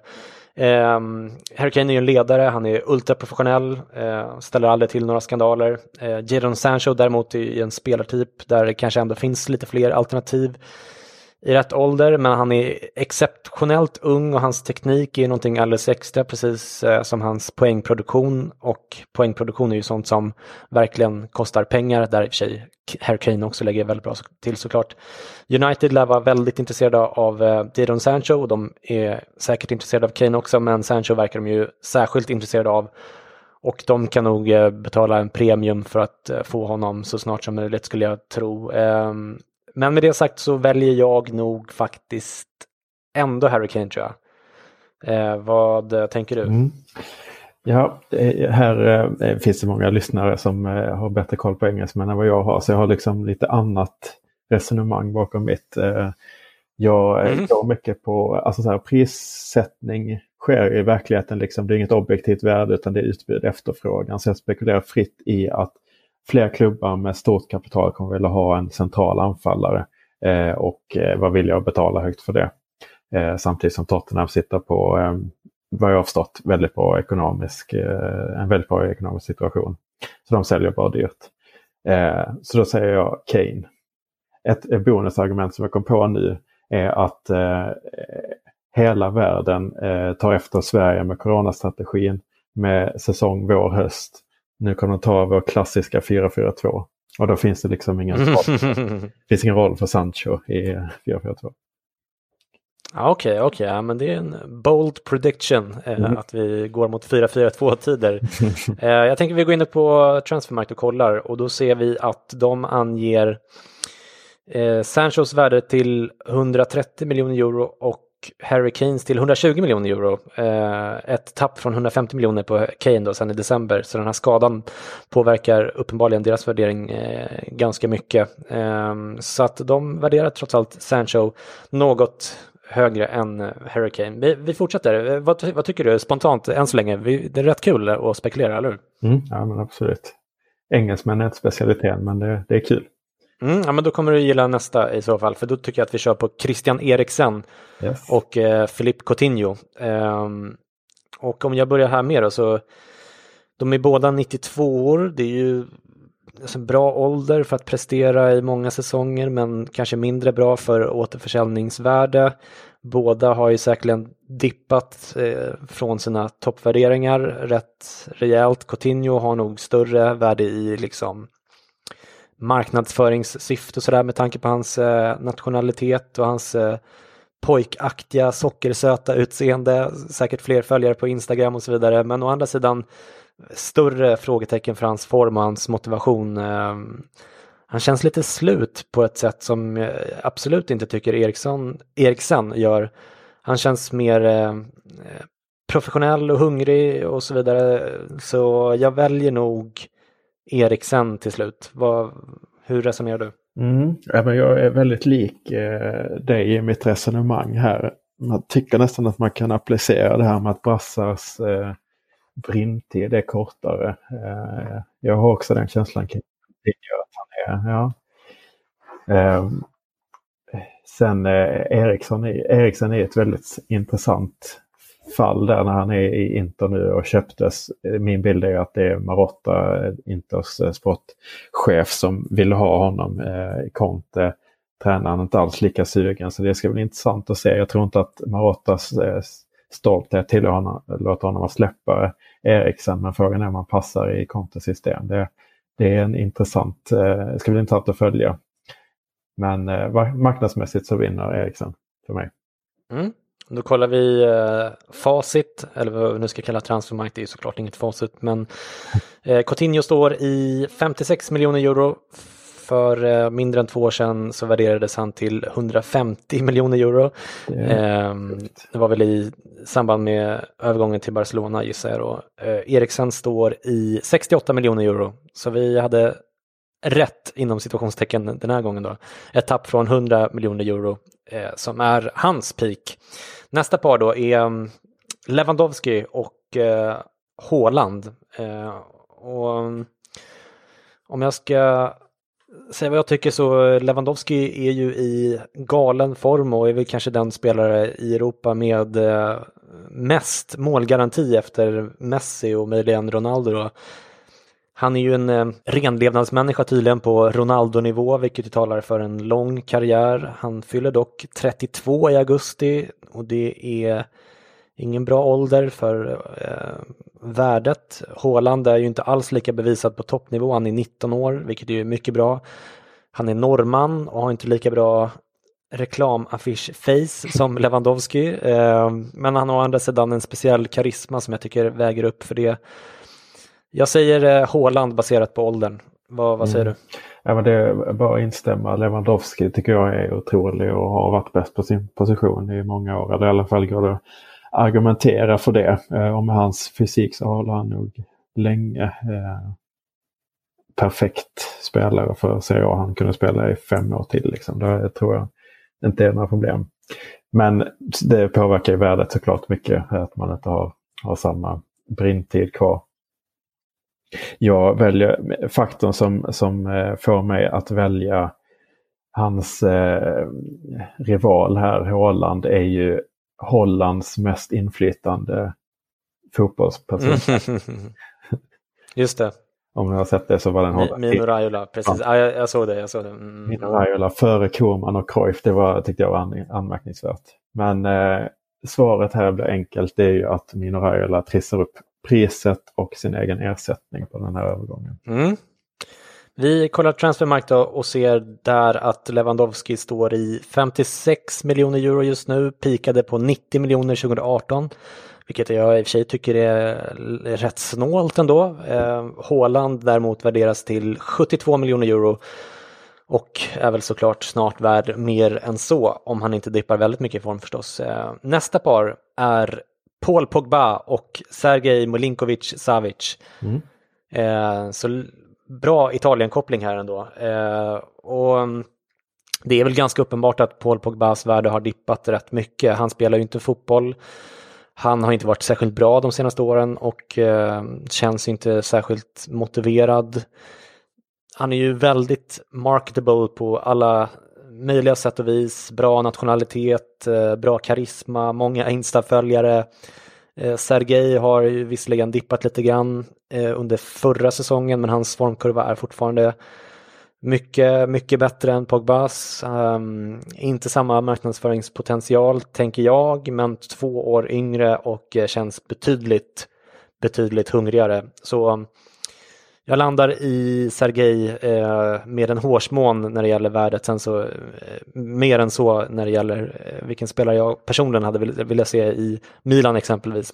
Harry Kane är ju en ledare, han är ultraprofessionell, ställer aldrig till några skandaler. Jadon Sancho däremot är en spelartyp där det kanske ändå finns lite fler alternativ i rätt ålder, men han är exceptionellt ung och hans teknik är någonting alldeles extra, precis som hans poängproduktion, och poängproduktion är ju sånt som verkligen kostar pengar, där i och för sig Harry Kane också lägger väldigt bra till såklart. United lär vara väldigt intresserade av Jadon Sancho och de är säkert intresserade av Kane också, men Sancho verkar de ju särskilt intresserade av och de kan nog betala en premium för att få honom så snart som möjligt, skulle jag tro. Men med det sagt så väljer jag nog faktiskt ändå Harry Kane, tror jag. Vad tänker du? Ja, här finns det många lyssnare som har bättre koll på engelsmän än vad jag har. Så jag har liksom lite annat resonemang bakom mitt. Jag går mycket på, alltså så här, prissättning sker i verkligheten. Liksom, det är inget objektivt värde utan det är utbud efterfrågan. Så jag spekulerar fritt i att fler klubbar med stort kapital kommer vilja ha en central anfallare. Och vad vill jag betala högt för det? Samtidigt som Tottenham sitter på, vad jag har förstått, en väldigt bra ekonomisk situation. Så de säljer bara dyrt. Så då säger jag Kane. Ett bonusargument som jag kom på nu är att hela världen tar efter Sverige med coronastrategin med säsong vår, höst. Nu kommer de ta vår klassiska 4-4-2. Och då finns det liksom ingen roll för Sancho i 4-4-2. Okej. Ja, men det är en bold prediction att vi går mot 4-4-2-tider. Jag tänker vi går in på Transfermarkt och kollar, och då ser vi att de anger Sanchos värde till 130 miljoner euro och Harry Kanes till 120 miljoner euro. Ett tapp från 150 miljoner på Kane då sen i december. Så den här skadan påverkar uppenbarligen deras värdering ganska mycket. Så att de värderar trots allt Sancho något högre än Harry Kane. Vi fortsätter. Vad tycker du spontant än så länge? Det är rätt kul att spekulera, eller hur? Ja, men absolut. Engelsmän är ett specialitet, men det är kul. Ja, men då kommer du gilla nästa i så fall, för då tycker jag att vi kör på Christian Eriksen och Philippe Coutinho. Och om jag börjar här med då, så de är båda 92 år. Det är ju en bra ålder för att prestera i många säsonger, men kanske mindre bra för återförsäljningsvärde. Båda har ju säkerligen dippat från sina toppvärderingar rätt rejält. Coutinho har nog större värde i liksom marknadsföringssyfte och sådär, med tanke på hans nationalitet och hans pojkaktiga, sockersöta utseende, säkert fler följare på Instagram och så vidare, men å andra sidan större frågetecken för hans form och hans motivation. Han känns lite slut på ett sätt som jag absolut inte tycker Eriksen gör. Han känns mer professionell och hungrig och så vidare, så jag väljer nog Eriksen till slut. Hur resonerar du? Ja, men jag är väldigt lik dig i mitt resonemang här. Man tycker nästan att man kan applicera det här med att brassars brintid är kortare. Jag har också den känslan kring Coutinho att han är. Ja. Sen Eriksen är ett väldigt intressant fall där när han är i Inter nu och köptes. Min bild är att det är Marotta, Inters sportchef, som ville ha honom. Conte, tränaren, inte alls lika sugen, så det ska bli intressant att se. Jag tror inte att Marottas stolthet till honom, låter honom att släppa Eriksen, men frågan är om han passar i Contes system. Det är en intressant, ska bli intressant att följa. Men marknadsmässigt så vinner Eriksen för mig. Då kollar vi facit, eller vad vi nu ska kalla transfermarkt, det är ju såklart inget facit, men Coutinho står i 56 miljoner euro. För mindre än 2 år sedan så värderades han till 150 miljoner euro. Det var väl i samband med övergången till Barcelona, gissar jag då. Eriksen står i 68 miljoner euro. Så vi hade rätt inom situationstecken den här gången då. Ett tapp från 100 miljoner euro som är hans peak. Nästa par då är Lewandowski och Haaland. Och om jag ska säga vad jag tycker, så Lewandowski är ju i galen form och är väl kanske den spelare i Europa med mest målgaranti efter Messi och möjligen Ronaldo då. Han är ju en renlevnadsmänniska tydligen på Ronaldo-nivå, vilket talar för en lång karriär. Han fyller dock 32 i augusti och det är ingen bra ålder för värdet. Haaland är ju inte alls lika bevisad på toppnivå. Han är 19 år, vilket är mycket bra. Han är norrman och har inte lika bra reklamaffisch-face som Lewandowski. Men han har å andra sidan en speciell karisma som jag tycker väger upp för det. Jag säger Haaland baserat på åldern. Vad säger du? Ja, men det är bara att instämma. Lewandowski tycker jag är otrolig och har varit bäst på sin position i många år. Eller i alla fall går det argumentera för det. Och med hans fysik så håller han nog länge perfekt spelare för Serie A. Han kunde spela i 5 år till. Liksom. Det tror jag inte är några problem. Men det påverkar ju värdet såklart mycket att man inte har samma brintid kvar. Jag väljer faktorn som får mig att välja hans rival här, Haaland, är ju Hollands mest inflytande fotbollsperson. Just det. Om ni har sett det så var den Holland. Mino Raiola, precis. Ja, jag såg det. Mino Raiola före Koeman och Cruyff, tyckte jag var anmärkningsvärt. Men svaret här blir enkelt, det är ju att Mino Raiola trissar upp priset och sin egen ersättning på den här övergången. Vi kollar transfermarkt och ser där att Lewandowski står i 56 miljoner euro just nu, pikade på 90 miljoner 2018, vilket jag i och för sig tycker är rätt snålt ändå. Haaland däremot värderas till 72 miljoner euro och är väl såklart snart värd mer än så, om han inte dippar väldigt mycket i form förstås. Nästa par är Paul Pogba och Sergej Milinkovic-Savic. Så bra Italien-koppling här ändå. Och det är väl ganska uppenbart att Paul Pogbas värde har dippat rätt mycket. Han spelar ju inte fotboll. Han har inte varit särskilt bra de senaste åren och känns inte särskilt motiverad. Han är ju väldigt marketable på alla möjliga sätt och vis. Bra nationalitet, bra karisma, många Insta-följare. Sergej har ju visserligen dippat lite grann under förra säsongen, men hans formkurva är fortfarande mycket, mycket bättre än Pogbas. Inte samma marknadsföringspotential tänker jag, men 2 år yngre och känns betydligt hungrigare. Så jag landar i Sergej med en hårsmån när det gäller värdet. Sen så mer än så när det gäller vilken spelare jag personligen hade velat se i Milan exempelvis.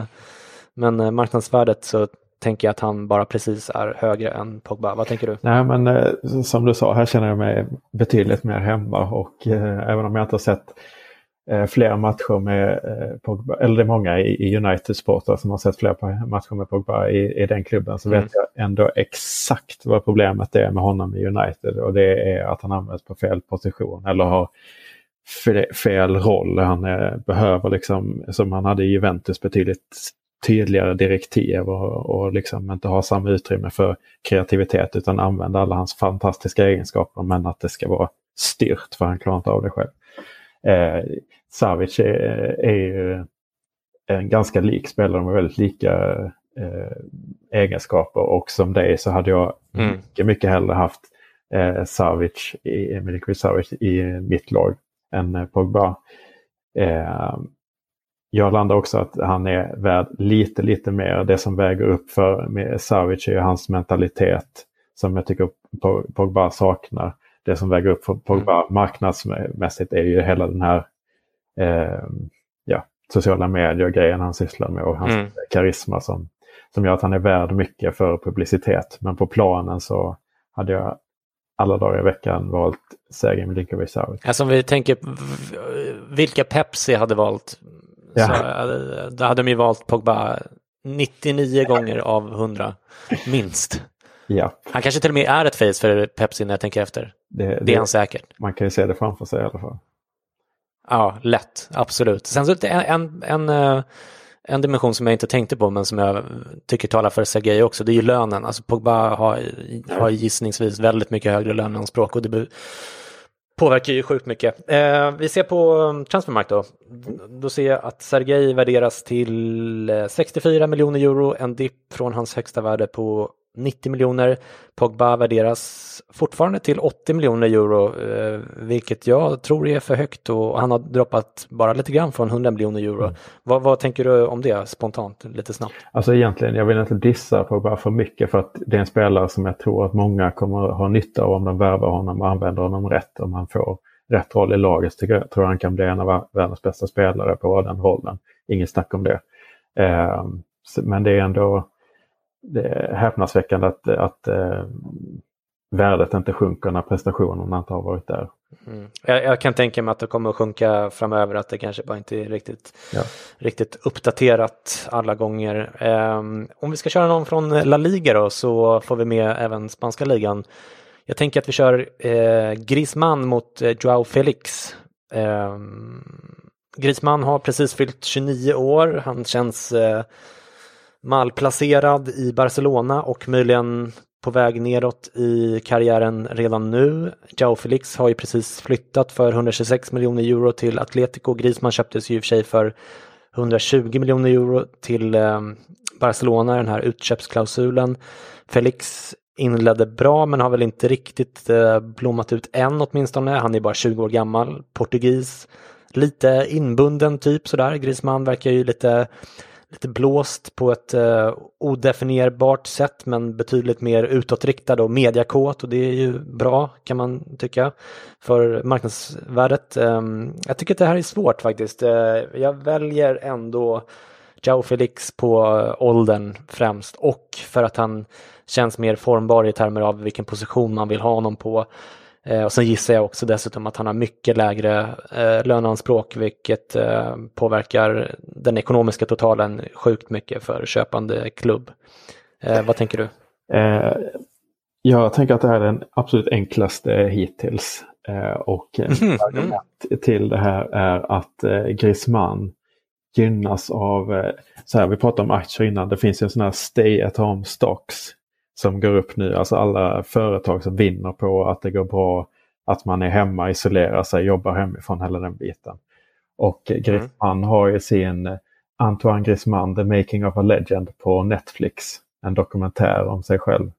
Men marknadsvärdet så tänker jag att han bara precis är högre än Pogba. Vad tänker du? Nej, men som du sa, här känner jag mig betydligt mer hemma. Och även om jag inte har sett flera matcher med Pogba, eller det är många i United-sportare som har sett flera matcher med Pogba i den klubben, så vet jag ändå exakt vad problemet är med honom i United, och det är att han används på fel position eller har fel roll. Han behöver liksom, som han hade i Juventus, betydligt tydligare direktiv och liksom inte ha samma utrymme för kreativitet utan använda alla hans fantastiska egenskaper, men att det ska vara styrt för han klarar inte av det själv. Savic är ju en ganska lik spelare med väldigt lika egenskaper, och som det är så hade jag mycket hellre haft Milinkovic Savic i mitt lag än Pogba. Jag landar också att han är värd lite mer. Det som väger upp för med Savic är hans mentalitet som jag tycker Pogba saknar. Det som väger upp för Pogba marknadsmässigt är ju hela den här sociala medier-grejen han sysslar med och hans karisma som gör att han är värd mycket för publicitet. Men på planen så hade jag alla dagar i veckan valt Sergej Milinkovic Savic. Alltså om vi tänker vilka Pepsi hade valt, så då hade de ju valt Pogba 99 gånger av 100 minst. Ja. Han kanske till och med är ett face för Pepsi när jag tänker efter. Det är han säkert. Man kan ju se det framför sig i alla fall. Ja, lätt. Absolut. Sen så en dimension som jag inte tänkte på men som jag tycker talar för Sergej också, det är ju lönen. Alltså Pogba har gissningsvis väldigt mycket högre lönanspråk och det påverkar ju sjukt mycket. Vi ser på Transfermarkt då. Då ser jag att Sergej värderas till 64 miljoner euro, en dipp från hans högsta värde på 90 miljoner. Pogba värderas fortfarande till 80 miljoner euro, vilket jag tror är för högt, och han har droppat bara lite grann från 100 miljoner euro. Vad tänker du om det spontant, lite snabbt? Alltså egentligen, jag vill inte dissa Pogba för mycket, för att det är en spelare som jag tror att många kommer ha nytta av om de värvar honom och använder honom rätt, om han får rätt roll i laget. Jag tror han kan bli en av världens bästa spelare på den rollen. Inget snack om det. Men det är ändå häpnadsväckande att värdet inte sjunker när prestationen inte har varit där. Jag kan tänka mig att det kommer att sjunka framöver, att det kanske bara inte är riktigt uppdaterat alla gånger. Om vi ska köra någon från La Liga då, så får vi med även spanska ligan. Jag tänker att vi kör Griezmann mot Joao Felix. Griezmann har precis fyllt 29 år. Han känns malplacerad i Barcelona och möjligen på väg nedåt i karriären redan nu. Joao Felix har ju precis flyttat för 126 miljoner euro till Atletico. Griezmann köptes ju i och för sig för 120 miljoner euro till Barcelona, den här utköpsklausulen. Felix inledde bra men har väl inte riktigt blommat ut än åtminstone. Han är bara 20 år gammal, portugis, lite inbunden typ sådär. Griezmann verkar ju lite blåst på ett odefinierbart sätt, men betydligt mer utåtriktad och mediakåt, och det är ju bra kan man tycka för marknadsvärdet. Jag tycker att det här är svårt faktiskt. Jag väljer ändå Joao Felix på åldern främst, och för att han känns mer formbar i termer av vilken position man vill ha honom på. Och sen gissar jag också dessutom att han har mycket lägre löneanspråk, vilket påverkar den ekonomiska totalen sjukt mycket för köpande klubb. Vad tänker du? Jag tänker att det här är den absolut enklaste hittills. Och argument till det här är att Griezmann gynnas av, så här, vi pratade om aktier innan, det finns ju en sån här stay at home stocks som går upp nu. Alltså alla företag som vinner på att det går bra, att man är hemma, isolerar sig, jobbar hemifrån, hela den biten. Och Griezmann har ju sin Antoine Griezmann, The Making of a Legend på Netflix. En dokumentär om sig själv.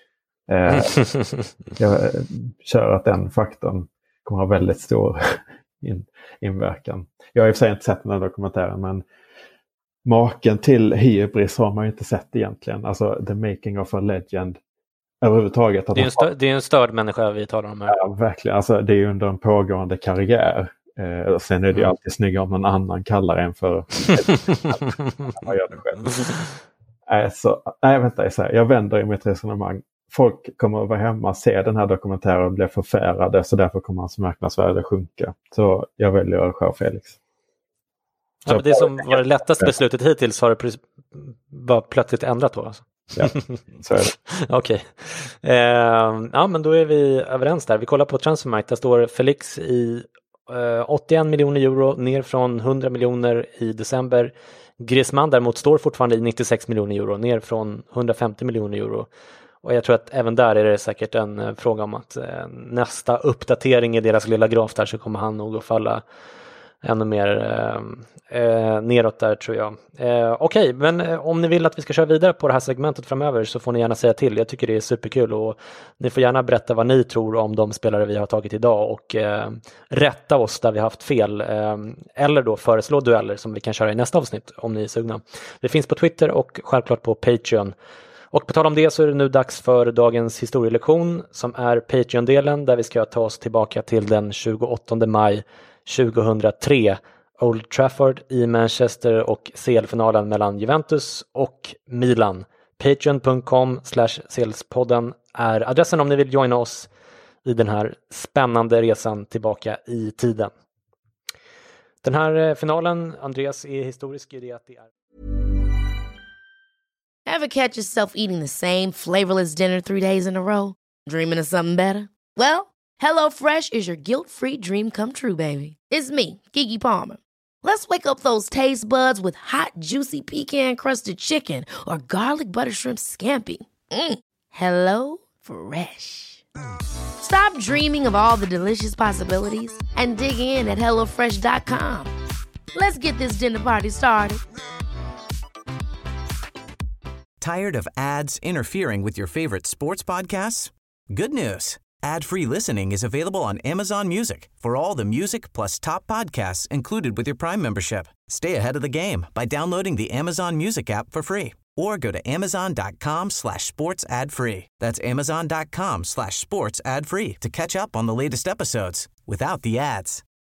Jag kör att den faktorn kommer ha väldigt stor inverkan. Jag har i och för sig inte sett den här dokumentären, men maken till hybris har man ju inte sett egentligen. Alltså The Making of a Legend överhuvudtaget. Att det är en störd människa vi talar om här. Ja, verkligen. Alltså, det är ju under en pågående karriär. Sen är det ju alltid snyggare om någon annan kallar en för man gör det själv. Jag vänder i mitt resonemang. Folk kommer att vara hemma, se den här dokumentären och bli förfärade, så därför kommer hans marknadsvärde sjunka. Så jag väljer Joao Felix. Ja, det som var det lättaste beslutet hittills har det bara plötsligt ändrat då alltså. Ja, så är det. Okej. Ja, men då är vi överens där. Vi kollar på Transfermarkt. Där står Felix i 81 miljoner euro, ner från 100 miljoner i december. Griezmann däremot står fortfarande i 96 miljoner euro, ner från 150 miljoner euro. Och jag tror att även där är det säkert en fråga om att nästa uppdatering i deras lilla graf där så kommer han nog att falla ännu mer neråt där, tror jag. Okej, men om ni vill att vi ska köra vidare på det här segmentet framöver så får ni gärna säga till. Jag tycker det är superkul och ni får gärna berätta vad ni tror om de spelare vi har tagit idag och rätta oss där vi har haft fel. Eller då föreslå dueller som vi kan köra i nästa avsnitt om ni är sugna. Det finns på Twitter och självklart på Patreon. Och på tal om det så är det nu dags för dagens historielektion som är Patreon-delen där vi ska ta oss tillbaka till den 28 maj 2003. Old Trafford i Manchester och CL-finalen mellan Juventus och Milan. Patreon.com/CLspodden är adressen om ni vill joina oss i den här spännande resan tillbaka i tiden. Den här finalen, Andreas, är historisk i det att det är... Ever catch yourself eating the same flavorless dinner 3 days in a row? Dreaming of something better? Well, HelloFresh is your guilt-free dream come true, baby. It's me, Keke Palmer. Let's wake up those taste buds with hot, juicy pecan-crusted chicken or garlic butter shrimp scampi. Hello Fresh. Stop dreaming of all the delicious possibilities and dig in at HelloFresh.com. Let's get this dinner party started. Tired of ads interfering with your favorite sports podcasts? Good news. Ad-free listening is available on Amazon Music for all the music plus top podcasts included with your Prime membership. Stay ahead of the game by downloading the Amazon Music app for free or go to amazon.com/sports ad free. That's amazon.com/sports ad free to catch up on the latest episodes without the ads.